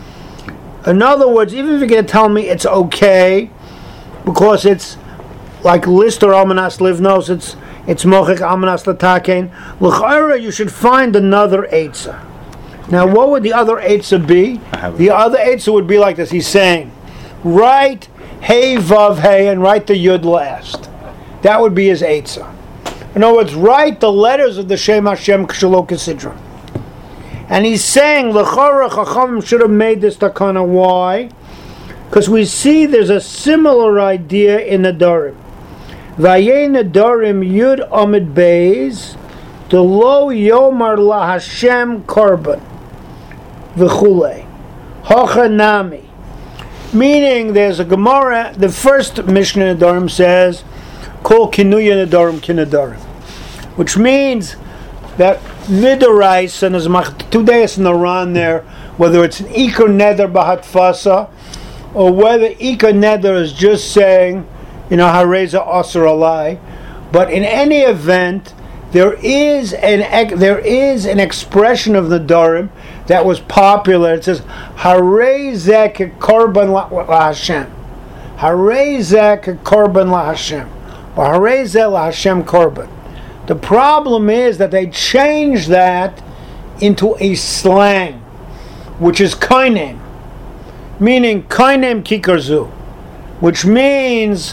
In other words, even if you're going to tell me it's okay, because it's like list or almanas livnos, it's it's mochik almanas l'takein. L'chayra, you should find another eitzah. Now, what would the other eitzah be? The other eitzah would be like this. He's saying, write hey vav hey and write the yud last. That would be his eitzah. In other words, write the letters of the Shem Hashem Kshalo Kesidron. And he's saying, l'chayra chachamim should have made this takana. Why? Because we see there's a similar idea in the Dorim. Vayei Nedarim Yud Amid Beis the Lo Yomar La Hashem Korban V'chulei Hachanami. Meaning there's a Gemara, the first Mishnah Nedarim says Kol Kinuya Nedarim Kinedarim, which means that Midorais, and there's two days in the run there, whether it's an Iker Neder B'hatfasa or whether Iker Neder is just saying, you know, Hareza Asr Alai. But in any event, there is an ec- there is an expression of the Dorim that was popular. It says Harei zeh korban la Hashem, Harei zeh korban la Hashem, or Harei zeh la Hashem korban. The problem is that they changed that into a slang, which is kainem, meaning kainem kikarzu, which means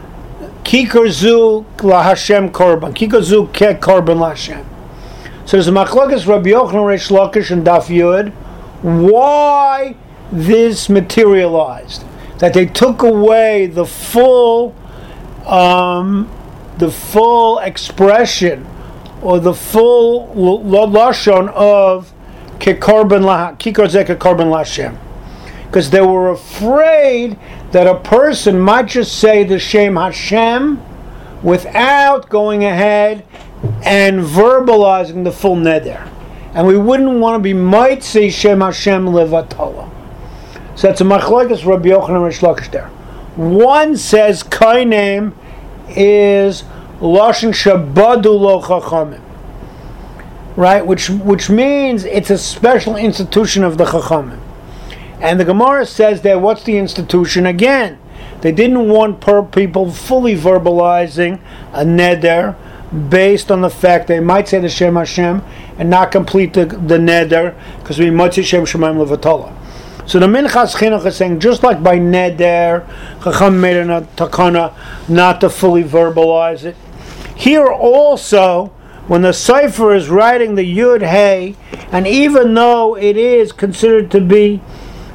kikarzu la Hashem korban, kikarzu ke korban la Hashem. So there's a machlokas Rabbi Yochanan Reish Lakish and Daf Yud, why this materialized, that they took away the full, um, the full expression or the full lashon of ke korban la kikarzu ke korban la Hashem, because they were afraid that a person might just say the Shem Hashem without going ahead and verbalizing the full neder. And we wouldn't want to be might say Shem Hashem levatala. So that's a machlokes Rabbi Yochanan Reish Lakish there. One says kainem is lashon shabadu lo chachamim, right? Which which means it's a special institution of the chachamim. And the Gemara says that what's the institution? Again, they didn't want per people fully verbalizing a neder based on the fact they might say the Shem Hashem and not complete the, the neder because we might say Shem Shemaim Levatala. So the Minchas Chinuch is saying just like by neder, Chacham made a takana not to fully verbalize it. Here also, when the Sefer is writing the Yud Hey, and even though it is considered to be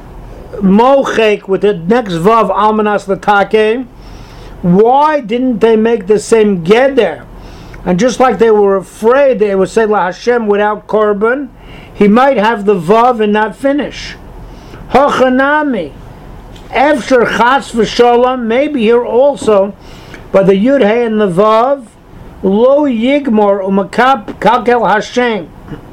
mochek with the next vav almanas latake, why didn't they make the same geder? And just like they were afraid they would say la Hashem without korban, he might have the vav and not finish. Hachanami, after chas v'shalom, maybe here also, by the yud hey and the vav, lo yigmor umakap kalkel Hashem.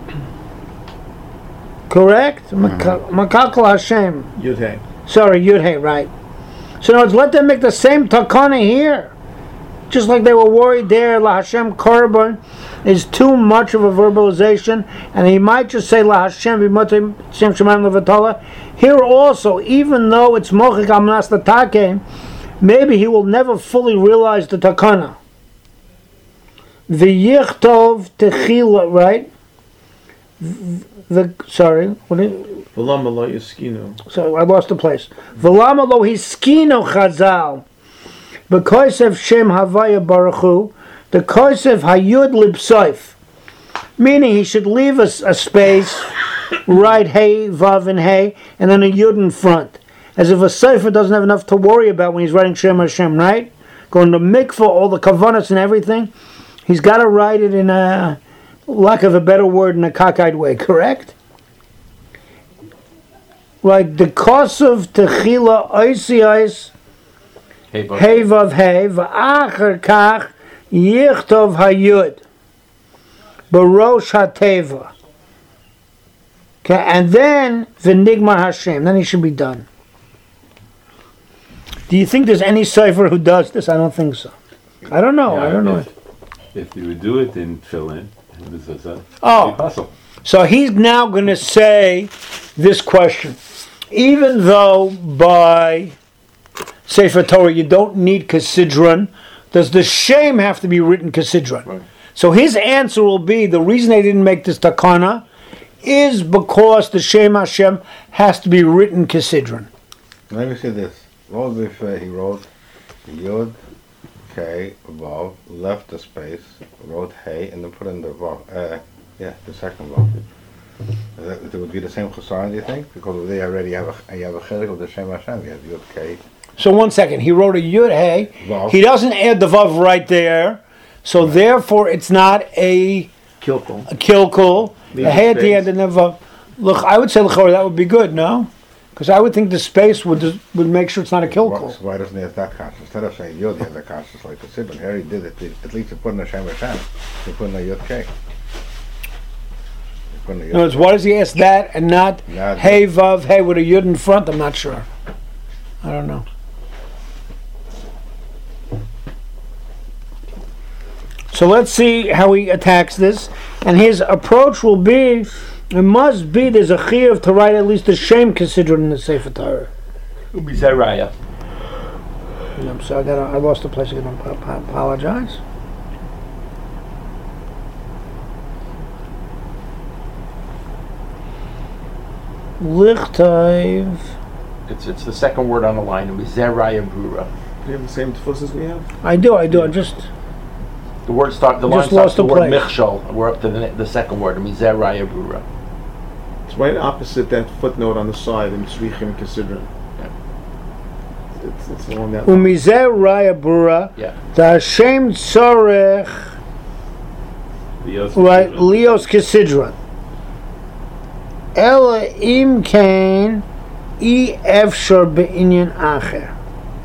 Correct? Mm-hmm. Makakel Hashem. Yud Hey. Sorry, Yud Hey, right. So now let them make the same takana here. Just like they were worried there, La Hashem Korban is too much of a verbalization, and he might just say La Hashem B'Motem Shem Shemaim Levatala. Here also, even though it's Mochik Amnas Latake, maybe he will never fully realize the takana. V'yichtov Techila, right? The sorry, what is, V'lama lo yiskinu. so I lost the place. V'lama lo hiskinu Chazal, because of Shem Havaya Baruch Hu, the cause of Hayud Libsoif, meaning he should leave us a, a space, write Hey, Vav, and Hey, and then a Yud in front, as if a Sefer doesn't have enough to worry about when he's writing Shem Hashem, right? Going to mikvah, all the kavanas and everything, he's got to write it in a, lack of a better word, in a cockeyed way, correct? Like the cause of Techila Oisi Ois, Hey Vav Hey, V'acher Kach Yichtov Hayud Barosh HaTeva. Okay, and then V'nigmar Hashem. Then he should be done. Do you think there's any cipher who does this? I don't think so. I don't know. Yeah, I don't know. If, if you would do it in fill in, this is a Oh. puzzle. So he's now going to say this question. Even though by Sefer Torah you don't need Kesidron, does the Shem have to be written Kesidron? Right. So his answer will be, the reason they didn't make this takana is because the Shem Hashem has to be written Kesidron. Let me see this. What was if uh, he wrote Yud, K, Vav, left the space, wrote Hey, and then put in the Vav. Uh, yeah, the second Vav. Uh, it would be the same Chassan, do you think? Because they already have a you have a chelik of the Shem Hashem. You have Yud, K. So one second, he wrote a Yud Hey. Vav. He doesn't add the Vav right there, so right. Therefore it's not a Kilkul. a kilkul. Leave A Hey at the the end and then Vav. Look, I would say l'chor that would be good, no? Because I would think the space would would make sure it's not a Why, kilkul. why doesn't he have that conscious? Instead of saying Yud, he has a conscious like the Sidon. Here he did it. At least he put in the Shem Hashem. He put in the Yud, K. He put in the Yud, In other words, why does he ask that and not Not Hey Vav Hey with a Yud in front? I'm not sure. I don't know. So let's see how he attacks this. And his approach will be, it must be there's a chiyuv to write at least the shame considered in the Sefer Torah. Ubizaraya. I'm sorry, I, gotta, I lost the place again. I apologize. Lichtayv. It's it's the second word on the line. Ubizaraya brura. Do you have the same tefus as we have? I do, I do. I just The word start. The Just line lost starts the the word place. michshol. We're up to the, the second word. Ubizaraya brura. It's right opposite that footnote on the side in Tzrichim Considering. It's, it's the one that. Umizer raya brura. Yeah. The Hashem tzorech. Leos Right, Considering. Leos Kisidron. Ela im kain I efshor be'inyan acher.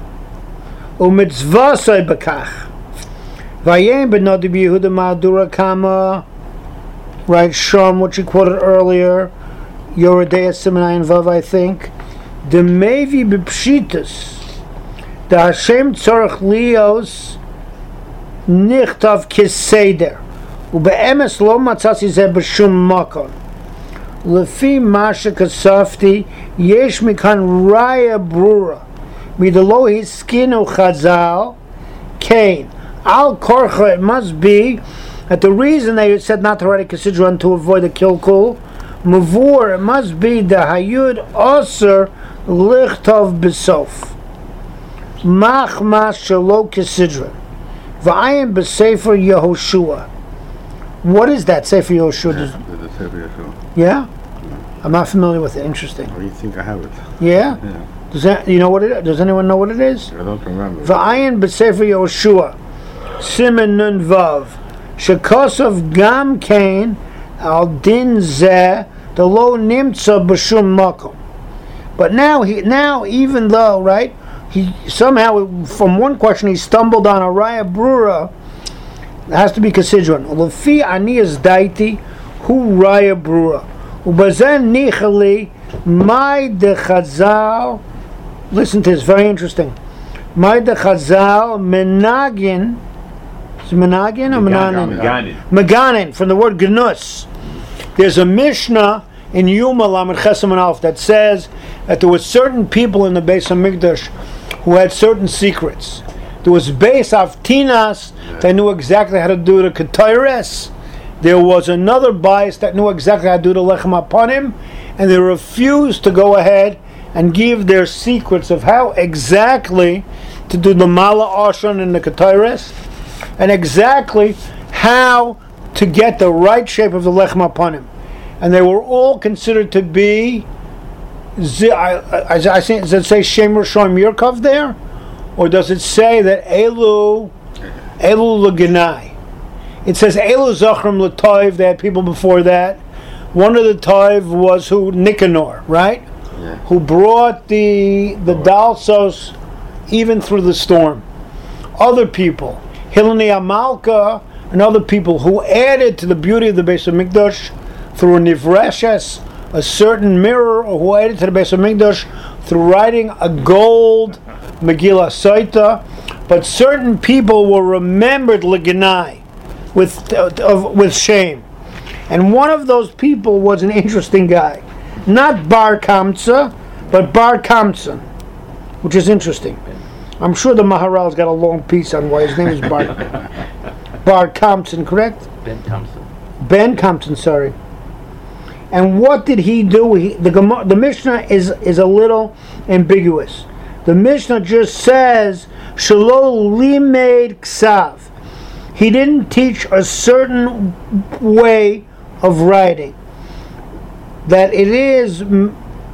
Umitzvasai bekach. Vayem benodi b'Yehuda Ma'adura Kama. Right, Shom, which you quoted earlier. Yoredeya Simenayin Vav, I think. The Mevi b'Pshitus. The Hashem tzorech Leos nichtav kiseder. ובאמס לא מצאתי זה בשום מקום. לפי מה שכספתי, יש מכאן ראיה ברורה. מדלא הסכינו חז"ל, כן, al korcha, it must be that the reason they said not to write a considerant to avoid a kilkul, mavur, it must be the hayud osir lichtov besof. Mach mas shelo considerant. V'ayim b'sefer Yehoshua. What is that Sefer Yehoshua? Does- The Sefer Yeshua. Yeah? I'm not familiar with it. Interesting. Or you think I have it? Yeah? Yeah. Does that, you know what it is? Does anyone know what it is? I don't remember. V'ayin b'Sefer Yehoshua. Simen nun vav. Shekosov gam kain al din zeh the lo nimtza b'shum makom. But now, he, now even though, right, he somehow, from one question, he stumbled on a raya brura. It has to be considered. Lefi aniyas daiti hu raya brura. Ubazen nichali my de chazal. Listen to this, very interesting. My de chazal menagin. Is it menagin or menanin? Meganin. Meganin, from the word gnus. There's a Mishnah in Yuma Lamed Chesam and Alf that says that there were certain people in the Beis HaMikdash who had certain secrets. There was Beis Avtinas that knew exactly how to do the Ketores. There was another bias that knew exactly how to do the Lechem Apanim, and they refused to go ahead and give their secrets of how exactly to do the Mala Ashon and the Ketores, and exactly how to get the right shape of the Lechem Apanim. And they were all considered to be, zi- I, I, I think, does it say Shem Rishon Yirkov there? Or does it say that Elu, Elu L'Genai? It says Elu Zachram L'Toiv, they had people before that. One of the Toiv was who? Nicanor, right? Yeah. Who brought the the Dalsos even through the storm. Other people, Hilani Amalka, and other people who added to the beauty of the Beis HaMikdash through a Nivreshes, a certain mirror, or who added to the Beis HaMikdash through writing a gold Megillah Saita. But certain people were remembered L'Genai with uh, of, with shame. And one of those people was an interesting guy. Not Bar Kamsa, but Bar Kamson, which is interesting. I'm sure the Maharal's got a long piece on why his name is Bar Bar Kamson, correct? Ben Thompson. Ben Compton, sorry. And what did he do? He, the Gema- the Mishnah is is a little ambiguous. The Mishnah just says Shelo limed ksav. He didn't teach a certain way of writing. That it is m-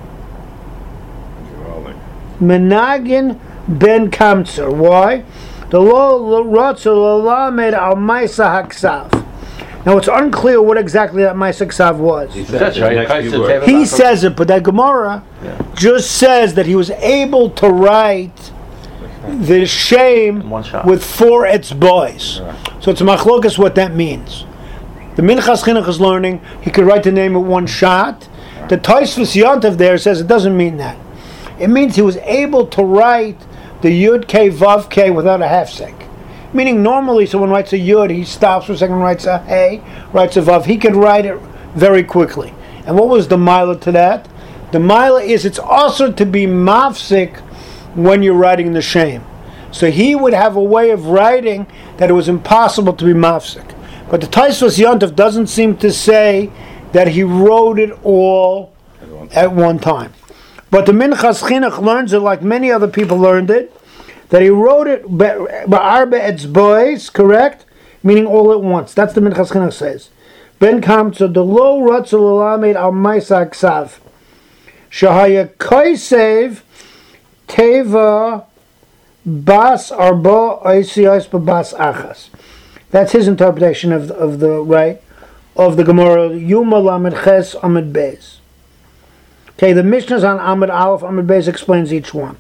Menagin ben Kamtzer. Why? The lo rotza lalamed al ma'isa haksav. Now it's unclear what exactly that ma'isa haksav was. That's right. Next few words. He says it, but that Gemara Yeah. just says that he was able to write the shame In one shot. with four etzbois. So it's a machlokas what that means. The Minchas Chinuch is learning he could write the name at one shot. The Tosfos Yontav there says it doesn't mean that. It means he was able to write the Yud K Vav K without a half sek. Meaning normally someone writes a yud, he stops for a second, writes a hey, writes a vav. He could write it very quickly. And what was the mila to that? The mila is it's also to be mafsik when you're writing the shem. So he would have a way of writing that it was impossible to be mafsik. But the Tosfos Yontif doesn't seem to say that he wrote it all at one time. But the Minchas Chinuch learns it like many other people learned it, that he wrote it ba'arba etzbois, correct? Meaning all at once. That's the Minchas Chinuch says. Ben Kamtza, the lo ratzu l'lamed al maisa ksav. Shahaya koisev teva bas arba oisios bas achas. That's his interpretation of the, of the right of the Gemara Yuma Lamed Ches Amud Beis. Okay, the Mishnahs on Amud Aleph Amud Beis explains each one,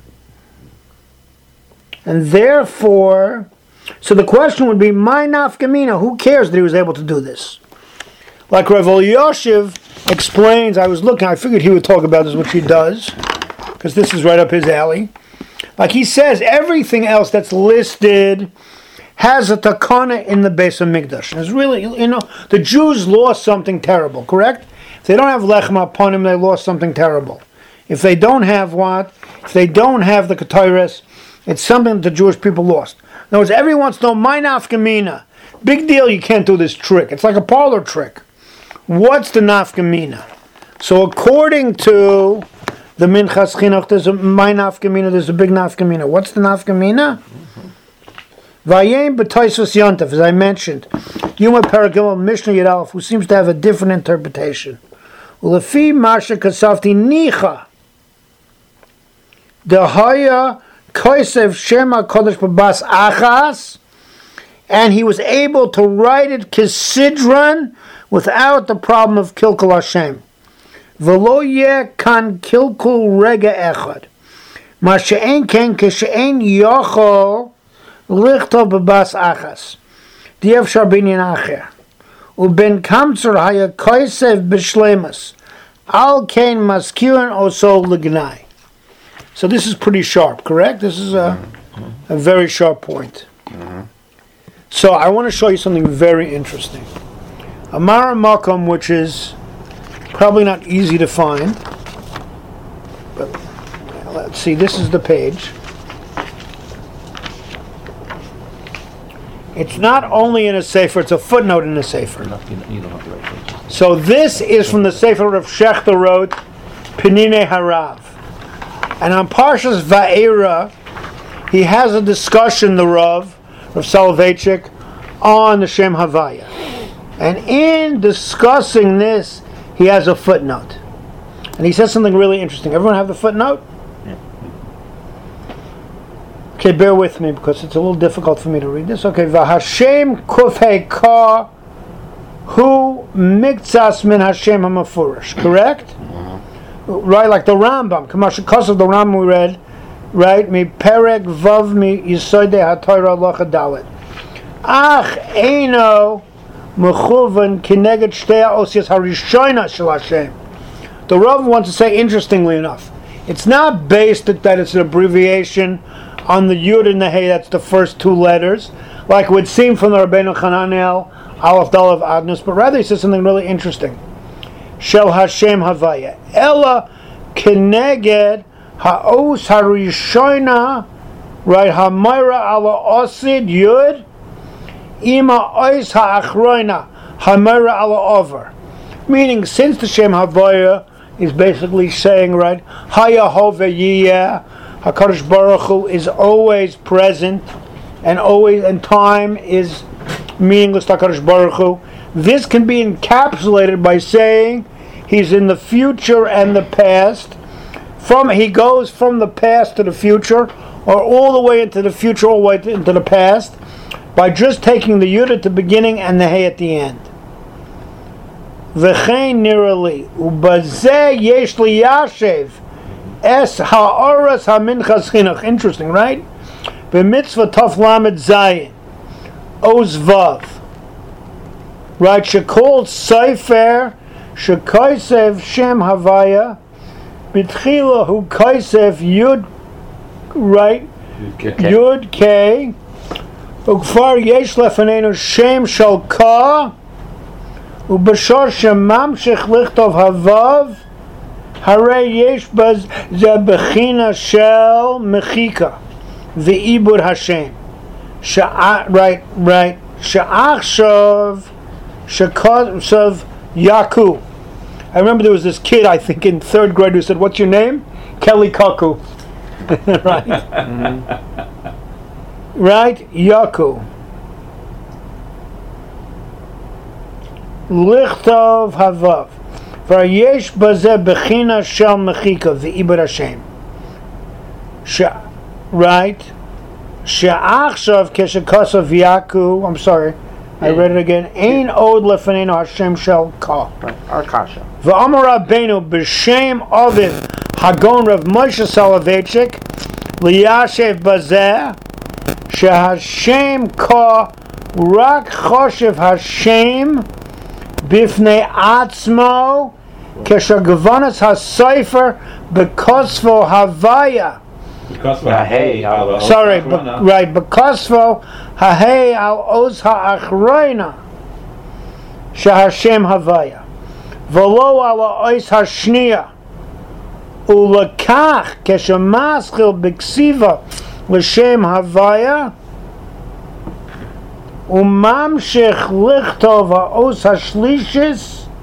and therefore, so the question would be, my nafkamina. Who cares that he was able to do this? Like Rav Elyashiv explains. I was looking. I figured he would talk about this, which he does, because this is right up his alley. Like he says, everything else that's listed has a takana in the Beis Hamikdash. It's really, you know, the Jews lost something terrible, correct? If they don't have lechem upon him, they lost something terrible. If they don't have what? If they don't have the Ketores, it's something that the Jewish people lost. In other words, everyone wants to know, my nafkamina. Big deal, you can't do this trick. It's like a parlor trick. What's the nafkamina? So according to the Minchas Chinuch, there's a my nafkamina, there's a big nafkamina. What's the nafkamina? Vayem b'Tosfos Yontif, as I mentioned, Yuma Paragimel Mishnah Yud Aleph, who seems to have a different interpretation. Ulefi Marsha Kasafti Nicha, Dehaya Kosev Shema Kodesh Babas Achas, and he was able to write it Kisidron without the problem of Kilkul Hashem. V'lo yeh kan Kilkul Rega Echad. Ma she'en ken keshe'en yochol lichtov bebas achas. Diev sharbinyan acher. Uben kamtzor haya koisev b'shlemus. Al kain maskiran oso lignai. So this is pretty sharp, correct? This is a, a very sharp point. Mm-hmm. So I want to show you something very interesting. Amara Makom, which is probably not easy to find, but let's see, this is the page. It's not only in a sefer, it's a footnote in a sefer. So this is from the sefer of Shechter wrote, Penine Harav. And on Parshas Va'era, he has a discussion, the Rav, Rav Soloveitchik, on the Shem Havaya. And in discussing this, he has a footnote. And he says something really interesting. Everyone have the footnote? Yeah. Okay, bear with me because it's a little difficult for me to read this. Okay, V'Hashem Kufhei Ka Hu Miktsas Min Hashem HaMafurish. Correct? Mm-hmm. Right, like the Rambam. Kamashikos of the Rambam we read, right? Mi Perek Vav Mi Yisodei HaTorah Lacha Dalet. Ach Eino Mechuvan Kineged Shtei Osias Harishona Shel Hashem. The Rav wants to say, interestingly enough, it's not based that, that it's an abbreviation on the Yud and the Hey, that's the first two letters, like it would seem from the Rabbeinu Hananel, Aleph Dalav Adnus, but rather he says something really interesting. Shel Hashem Havaya. Ella Kineged Ha'os Harishona, right, Hamayra Ala Osid Yud, Ima Ois Ha'achroina Hamayra Ala Over. Meaning, since the Shem Havaya is basically saying, right, Haya Hove Yiyah, HaKadosh Baruch Hu is always present, and always, and time is meaningless to HaKadosh Baruch Hu. This can be encapsulated by saying he's in the future and the past. From he goes from the past to the future, or all the way into the future, all the way into the past, by just taking the Yud at the beginning and the Hey at the end. V'chein nirali ubazeh yesh li yashev es ha'oras ha'minchas chinuch. Interesting, right? B'mitzvah taf lamed zayin oz vav. Right? Shekol sefer shekaisev shem havaya b'tchila hu kaisev yud. Right? Yud k. וכבר יש לפנינו שם של כה, ובשור שממשיך לכתוב הוו, הרי יש בזה בחינה של מחיקה ועיבוד השם. right, right, שעכשיו שכתוב Yaku. I remember there was this kid, I think in third grade, who said, "What's your name?" Kelly Kaku. Right? Mm-hmm. Right? Yaku. Lichtov Havav. Vayesh baze bechina shel mechika v'ibur Hashem. Right? She'achshav keshekosov Yaku. I'm sorry. I read it again. Ein od lefanenu Hashem shel ka. Our kasha. V'amar Rabbeinu b'shem Ovid Hagon Rav Moshe Soloveitchik liyashev bazeh shehashem ka rak choshev Hashem bifnei atzmo keshagavanas hasofer bekosvo havaya. Sorry, be, right, bekosvo hahei al oz ha'achroina shehashem havaya. V'lo ala ois hashniya ulakach keshamaschil b'ksiva l'shem havaya umamshich lichtov ha'os hashlishis,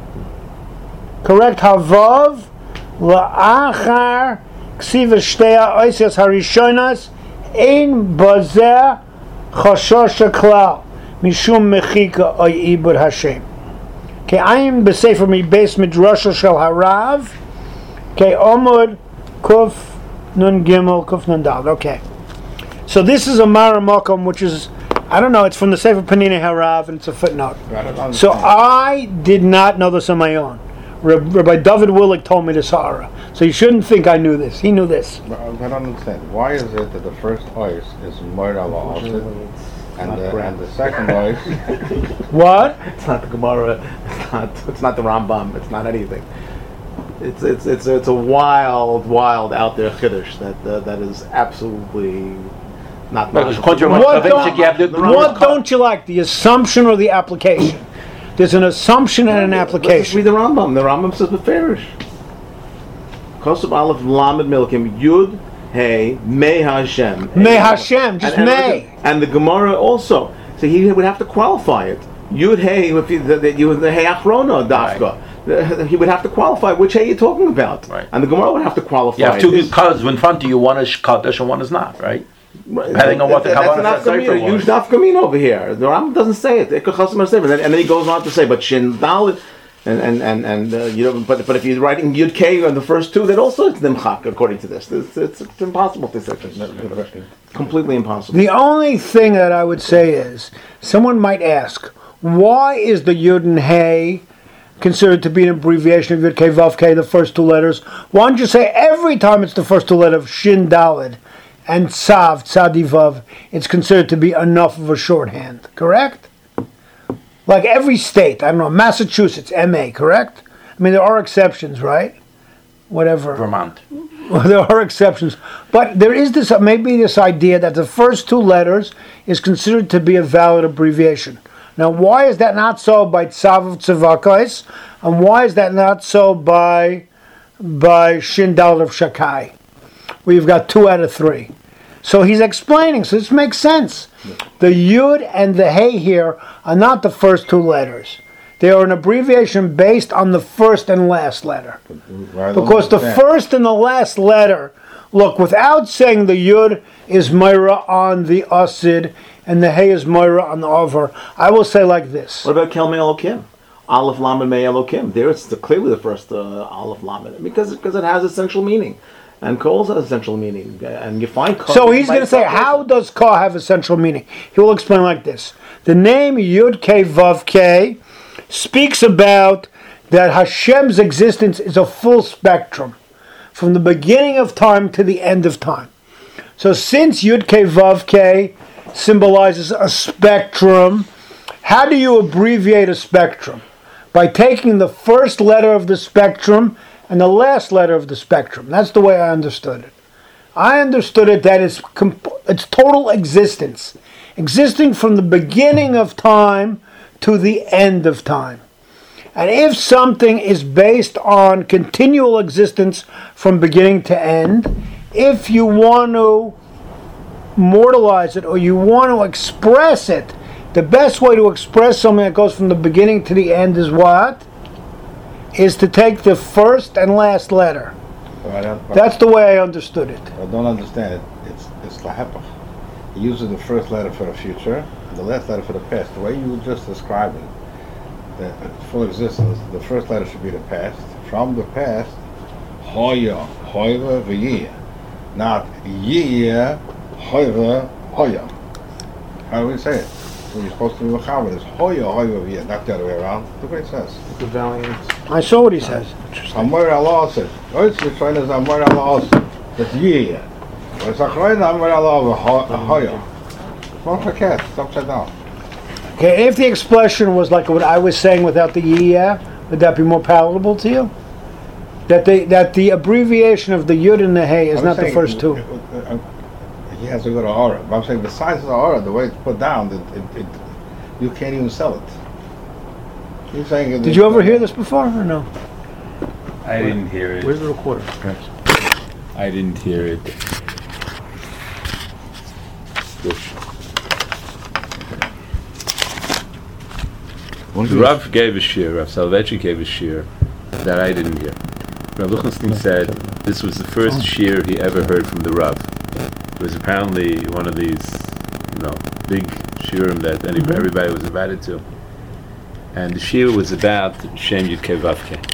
correct, havav la'achar ksiva shtei ha'oisias harishonas ein bazeh choshosh klal mishum mechika oy ibur Hashem. Okay, I am b'sefer mi beis midrasha shel harav. Okay, Omud Kuf Nun Gimel Kuf Nun Dal. Okay, so this is a Maramokum, which is, I don't know, it's from the Sefer Panina Harav, and it's a footnote. Right, so I did not know this on my own. Rabbi David Willick told me this Sahara. So you shouldn't think I knew this. He knew this. I don't understand. Why is it that the first ois is Moira La Osid, and the, and the second ois? What? It's not the Gemara. It's not. It's not the Rambam. It's not anything. It's it's it's it's a wild, wild out there chiddush that uh, that is absolutely not. But What, don't, what don't you like, the assumption or the application? There's an assumption and an application. Let's read the Rambam. The Rambam says beferish. Kosov Aleph Lamed Milkim Yud Hey Mei Hashem. Mei Hashem, just and, and, Mei. And the Gemara also. So he would have to qualify it. Yud Hey, if you the, the, you, the Hey Achrona Dafka. Right. He would have to qualify which Hey you're talking about. Right. And the Gemara would have to qualify. You have two Kaddish in front of you. One is Kaddish and one is not, right? Depending on what the Kabbalah says. That's a huge nafkamina over here. The Rambam doesn't say it. And then he goes on to say, but Shin Dalit, and and and and uh, you know, but but if you're writing Yud K on the first two, then also it's Nimchak according to this. It's, it's, it's impossible to say. Completely impossible. The only thing that I would say is, someone might ask, why is the Yud and Hey considered to be an abbreviation of Yud K Vav K, the first two letters? Why don't you say every time it's the first two letters of Shin Dalit and Tzav, Tzadivav, it's considered to be enough of a shorthand, correct? Like every state, I don't know, Massachusetts, M A, correct? I mean, there are exceptions, right? Whatever. Vermont. Well, there are exceptions. But there is this, maybe this idea that the first two letters is considered to be a valid abbreviation. Now, why is that not so by Tzav of Tzavakais? And why is that not so by, by Shin Dalet of Shakai? We've got two out of three. So he's explaining, so this makes sense. The Yud and the Hey here are not the first two letters. They are an abbreviation based on the first and last letter. Because the first and the last letter, look, without saying the Yud is Moira on the Asid and the Hey is Moira on the Over, I will say like this. What about Kel Me Elokim? Aleph Lamed Me Elokim. There it's the, clearly the first uh, Aleph Lamed, because, because it has essential meaning. And Kol has essential meaning. And you find Kol. So he's going to say, how does Ka have essential meaning? He will explain like this. The name Yud K Vav K speaks about that Hashem's existence is a full spectrum, from the beginning of time to the end of time. So since Yud K Vav K symbolizes a spectrum, how do you abbreviate a spectrum? By taking the first letter of the spectrum and the last letter of the spectrum. That's the way I understood it. I understood it that it's, comp- it's total existence. existing from the beginning of time to the end of time. And if something is based on continual existence from beginning to end, if you want to mortalize it or you want to express it, the best way to express something that goes from the beginning to the end is what? Is to take the first and last letter. Well, I don't- That's the way I understood it. I don't understand it. It's it's lahepach. He uses the first letter for the future, and the last letter for the past. The way you just described it, the full existence, the first letter should be the past. From the past, hoya, hoya, v'yiyah. Not yiyah, hoya, hoya. How do we say it? So you're supposed to be mechaber. It's hoya, hoya, v'yiyah, not the other way around. Look what it says. The valiant. I saw what he says. Amor Allah says. Oh, it's the train is Amor Allah. That's yiyah. But it's a train Amor Allah hoya. It's not a cat. It's upside down. Okay, if the expression was like what I was saying without the yeah, would that be more palatable to you? That the that the abbreviation of the yud and the hey is I'm not the saying, first two. uh, uh, He has to go to aura. But I'm saying besides the aura, the way it's put down, it, it, it, you can't even sell it. You're saying it- Did you ever hear this before or no? I didn't hear it. Where's the recorder? I didn't hear it. The Rav gave a shir, Rav Soloveitchik gave a shir that I didn't hear. Rav Lichtenstein said this was the first shir he ever heard from the Rav. It was apparently one of these, you know, big shirim that any, Mhm. everybody was invited to. And the shir was about Shem Yud Kei Vav Kei.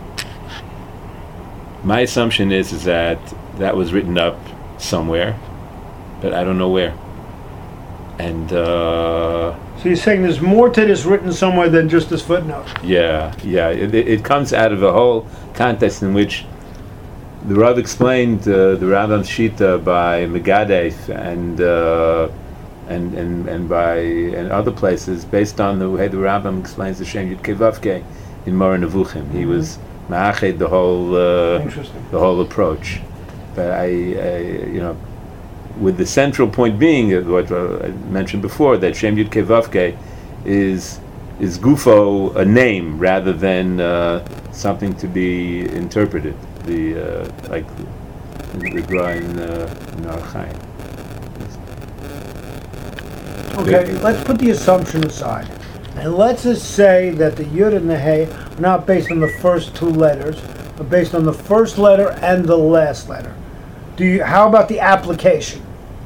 My assumption is, is that that was written up somewhere, but I don't know where. And uh, So you're saying there's more to this written somewhere than just this footnote? yeah, yeah, it, it it comes out of a whole context in which the Rav explained uh, the Rambam's Shita by Megadef and uh, and and and by and other places based on the way the Rambam explains the Shem Yud Kei Vav Kei in Moreh Nevuchim. He was ma'ached the whole uh, Interesting. the whole approach, but I, I you know. With the central point being uh, what uh, I mentioned before, that Shem Yud Kei Vav Kei is is gufo a name rather than uh, something to be interpreted. The uh, like the Gra in uh, in Ar Chaim. Okay, let's put the assumption aside. And let's just say that the yud and the hey are not based on the first two letters, but based on the first letter and the last letter. Do you? How about the application?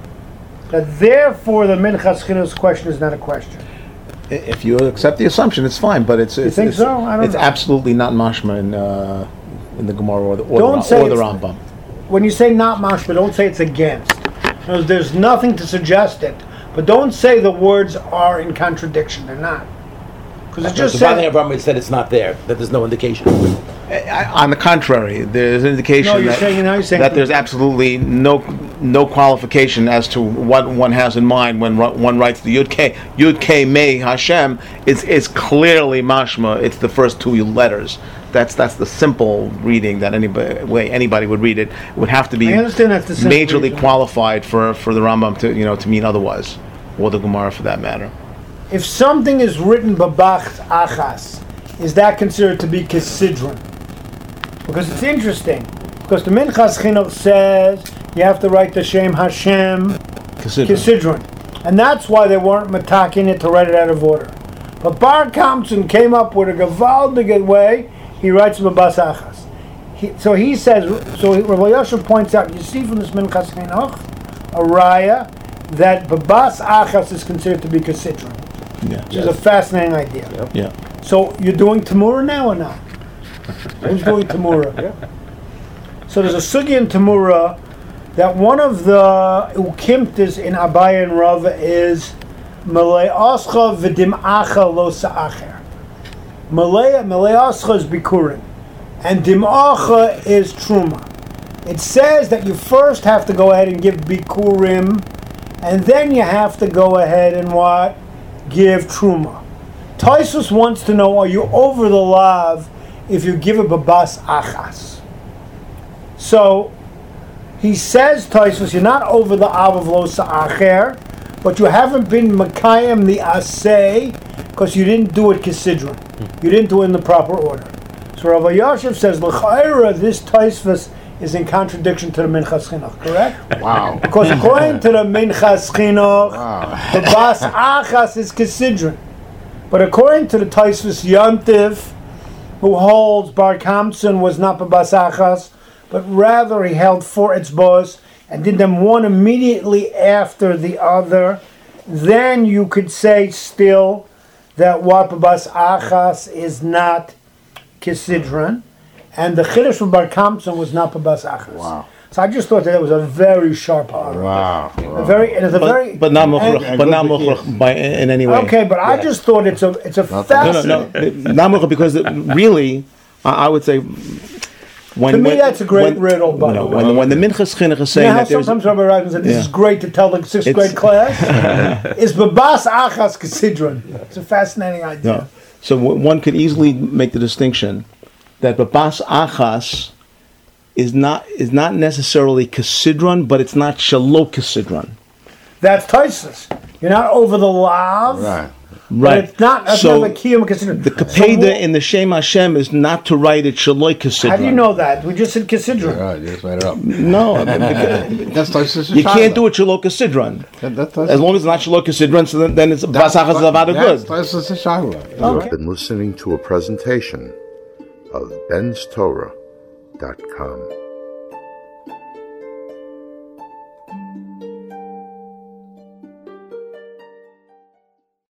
That therefore the Minchas Chinuch's question is not a question. If you accept the assumption, it's fine. But it's it's, think it's, so? I don't it's know. absolutely not mashma in uh, in the Gemara or the or, Don't the, say or the it's- Rambam. When you say not mashma, don't say it's against. No, there's nothing to suggest it, but don't say the words are in contradiction. They're not. Because it just the Baalei says. Avraham said it's not there, that there's no indication. I- On the contrary, there's an indication No, you're that, saying now you're saying that there's absolutely no no qualification as to what one has in mind when ru- one writes the Yud Kei. Yud Kei Mei Hashem is is clearly mashma. It's the first two letters. That's that's the simple reading that anybody way anybody would read it. It would have to be I understand that's the simple majorly reading. qualified for, for the Rambam to you know to mean otherwise, or the Gemara for that matter. If something is written babacht achas, is that considered to be kesidron? Because it's interesting. Because the Minchas Chinuch says you have to write the Shem Hashem kesidron, and that's why they weren't mataking it to write it out of order. But Bar Kamson came up with a gewaldige way. He writes babas achas. He, so he says. So Rav Yosef points out. You see from this Minchas Chinuch a raya that babas achas is considered to be kesidron. Yeah. Which is a fascinating idea. Yeah. So you're doing Tamura now or not? Who's doing Tamura? So there's a sugi in Tamura that one of the ukimtis in Abaya and Rava is Malay Ascha v'dim acha lo sa'acher. Malay Malay Ascha is bikurin, and dim acha is truma. It says that you first have to go ahead and give bikurim, and then you have to go ahead and what? Give truma. Taisus wants to know: are you over the lav if you give a babas achas? So he says, Taisus, you're not over the av of lo sa'acher, but you haven't been Makayim the Asay because you didn't do it Kisidron. You didn't do it in the proper order. So Rav Elyashiv says, L'chaira, this Taisvus is in contradiction to the Minchas Chinuch, correct? Wow. Because according to the Minchas Chinuch, Wow. the Bas Achas is Kisidron. But according to the Taisvus Yontiv, who holds Bar Kamson was not Bas Achas, but rather he held four etzbos and did them one immediately after the other, then you could say still that what Bas Achas is not Kisidron, and the Chiddush from Bar Kamson was not Bas Achas. Wow. So I just thought that it was a very sharp argument. Wow. A very, it is a very, But, but not and- mukhrach, but not mukhrach by in any way. Okay, but I just thought it's a it's a No, no, fascinating. no, not mukhrach because it, really, I, I would say. When, To me, when- that's a great when, riddle, by no, the way. when, when the Minchas Chinuch is You saying know how that there's sometimes Rabbi Reisman said, this Yeah. is great to tell the sixth It's- grade class? Is Babas Achas Kesidron. It's a fascinating idea. no, so w- one could easily make the distinction that Babas Achas is not is not necessarily Kesidron, but it's not Shalok Kesidron. That's Taisus. You're not over the lav, Right. but Right. it's not, that's So not the Kiyum Kesidron. the Kapeda in the Shem Hashem is not to write it Shalok Kesidron. How do you know that? We just said Kesidron. Right, you just made it up. No, I mean, because That's Tosis you can't do it Shalok Kesidron. That, that, that's, As long as it's not Shalok Kesidron, so then, then it's Babas Achas Zavada That's good. Tosis Shagla. You've been listening to a presentation of bens torah dot com.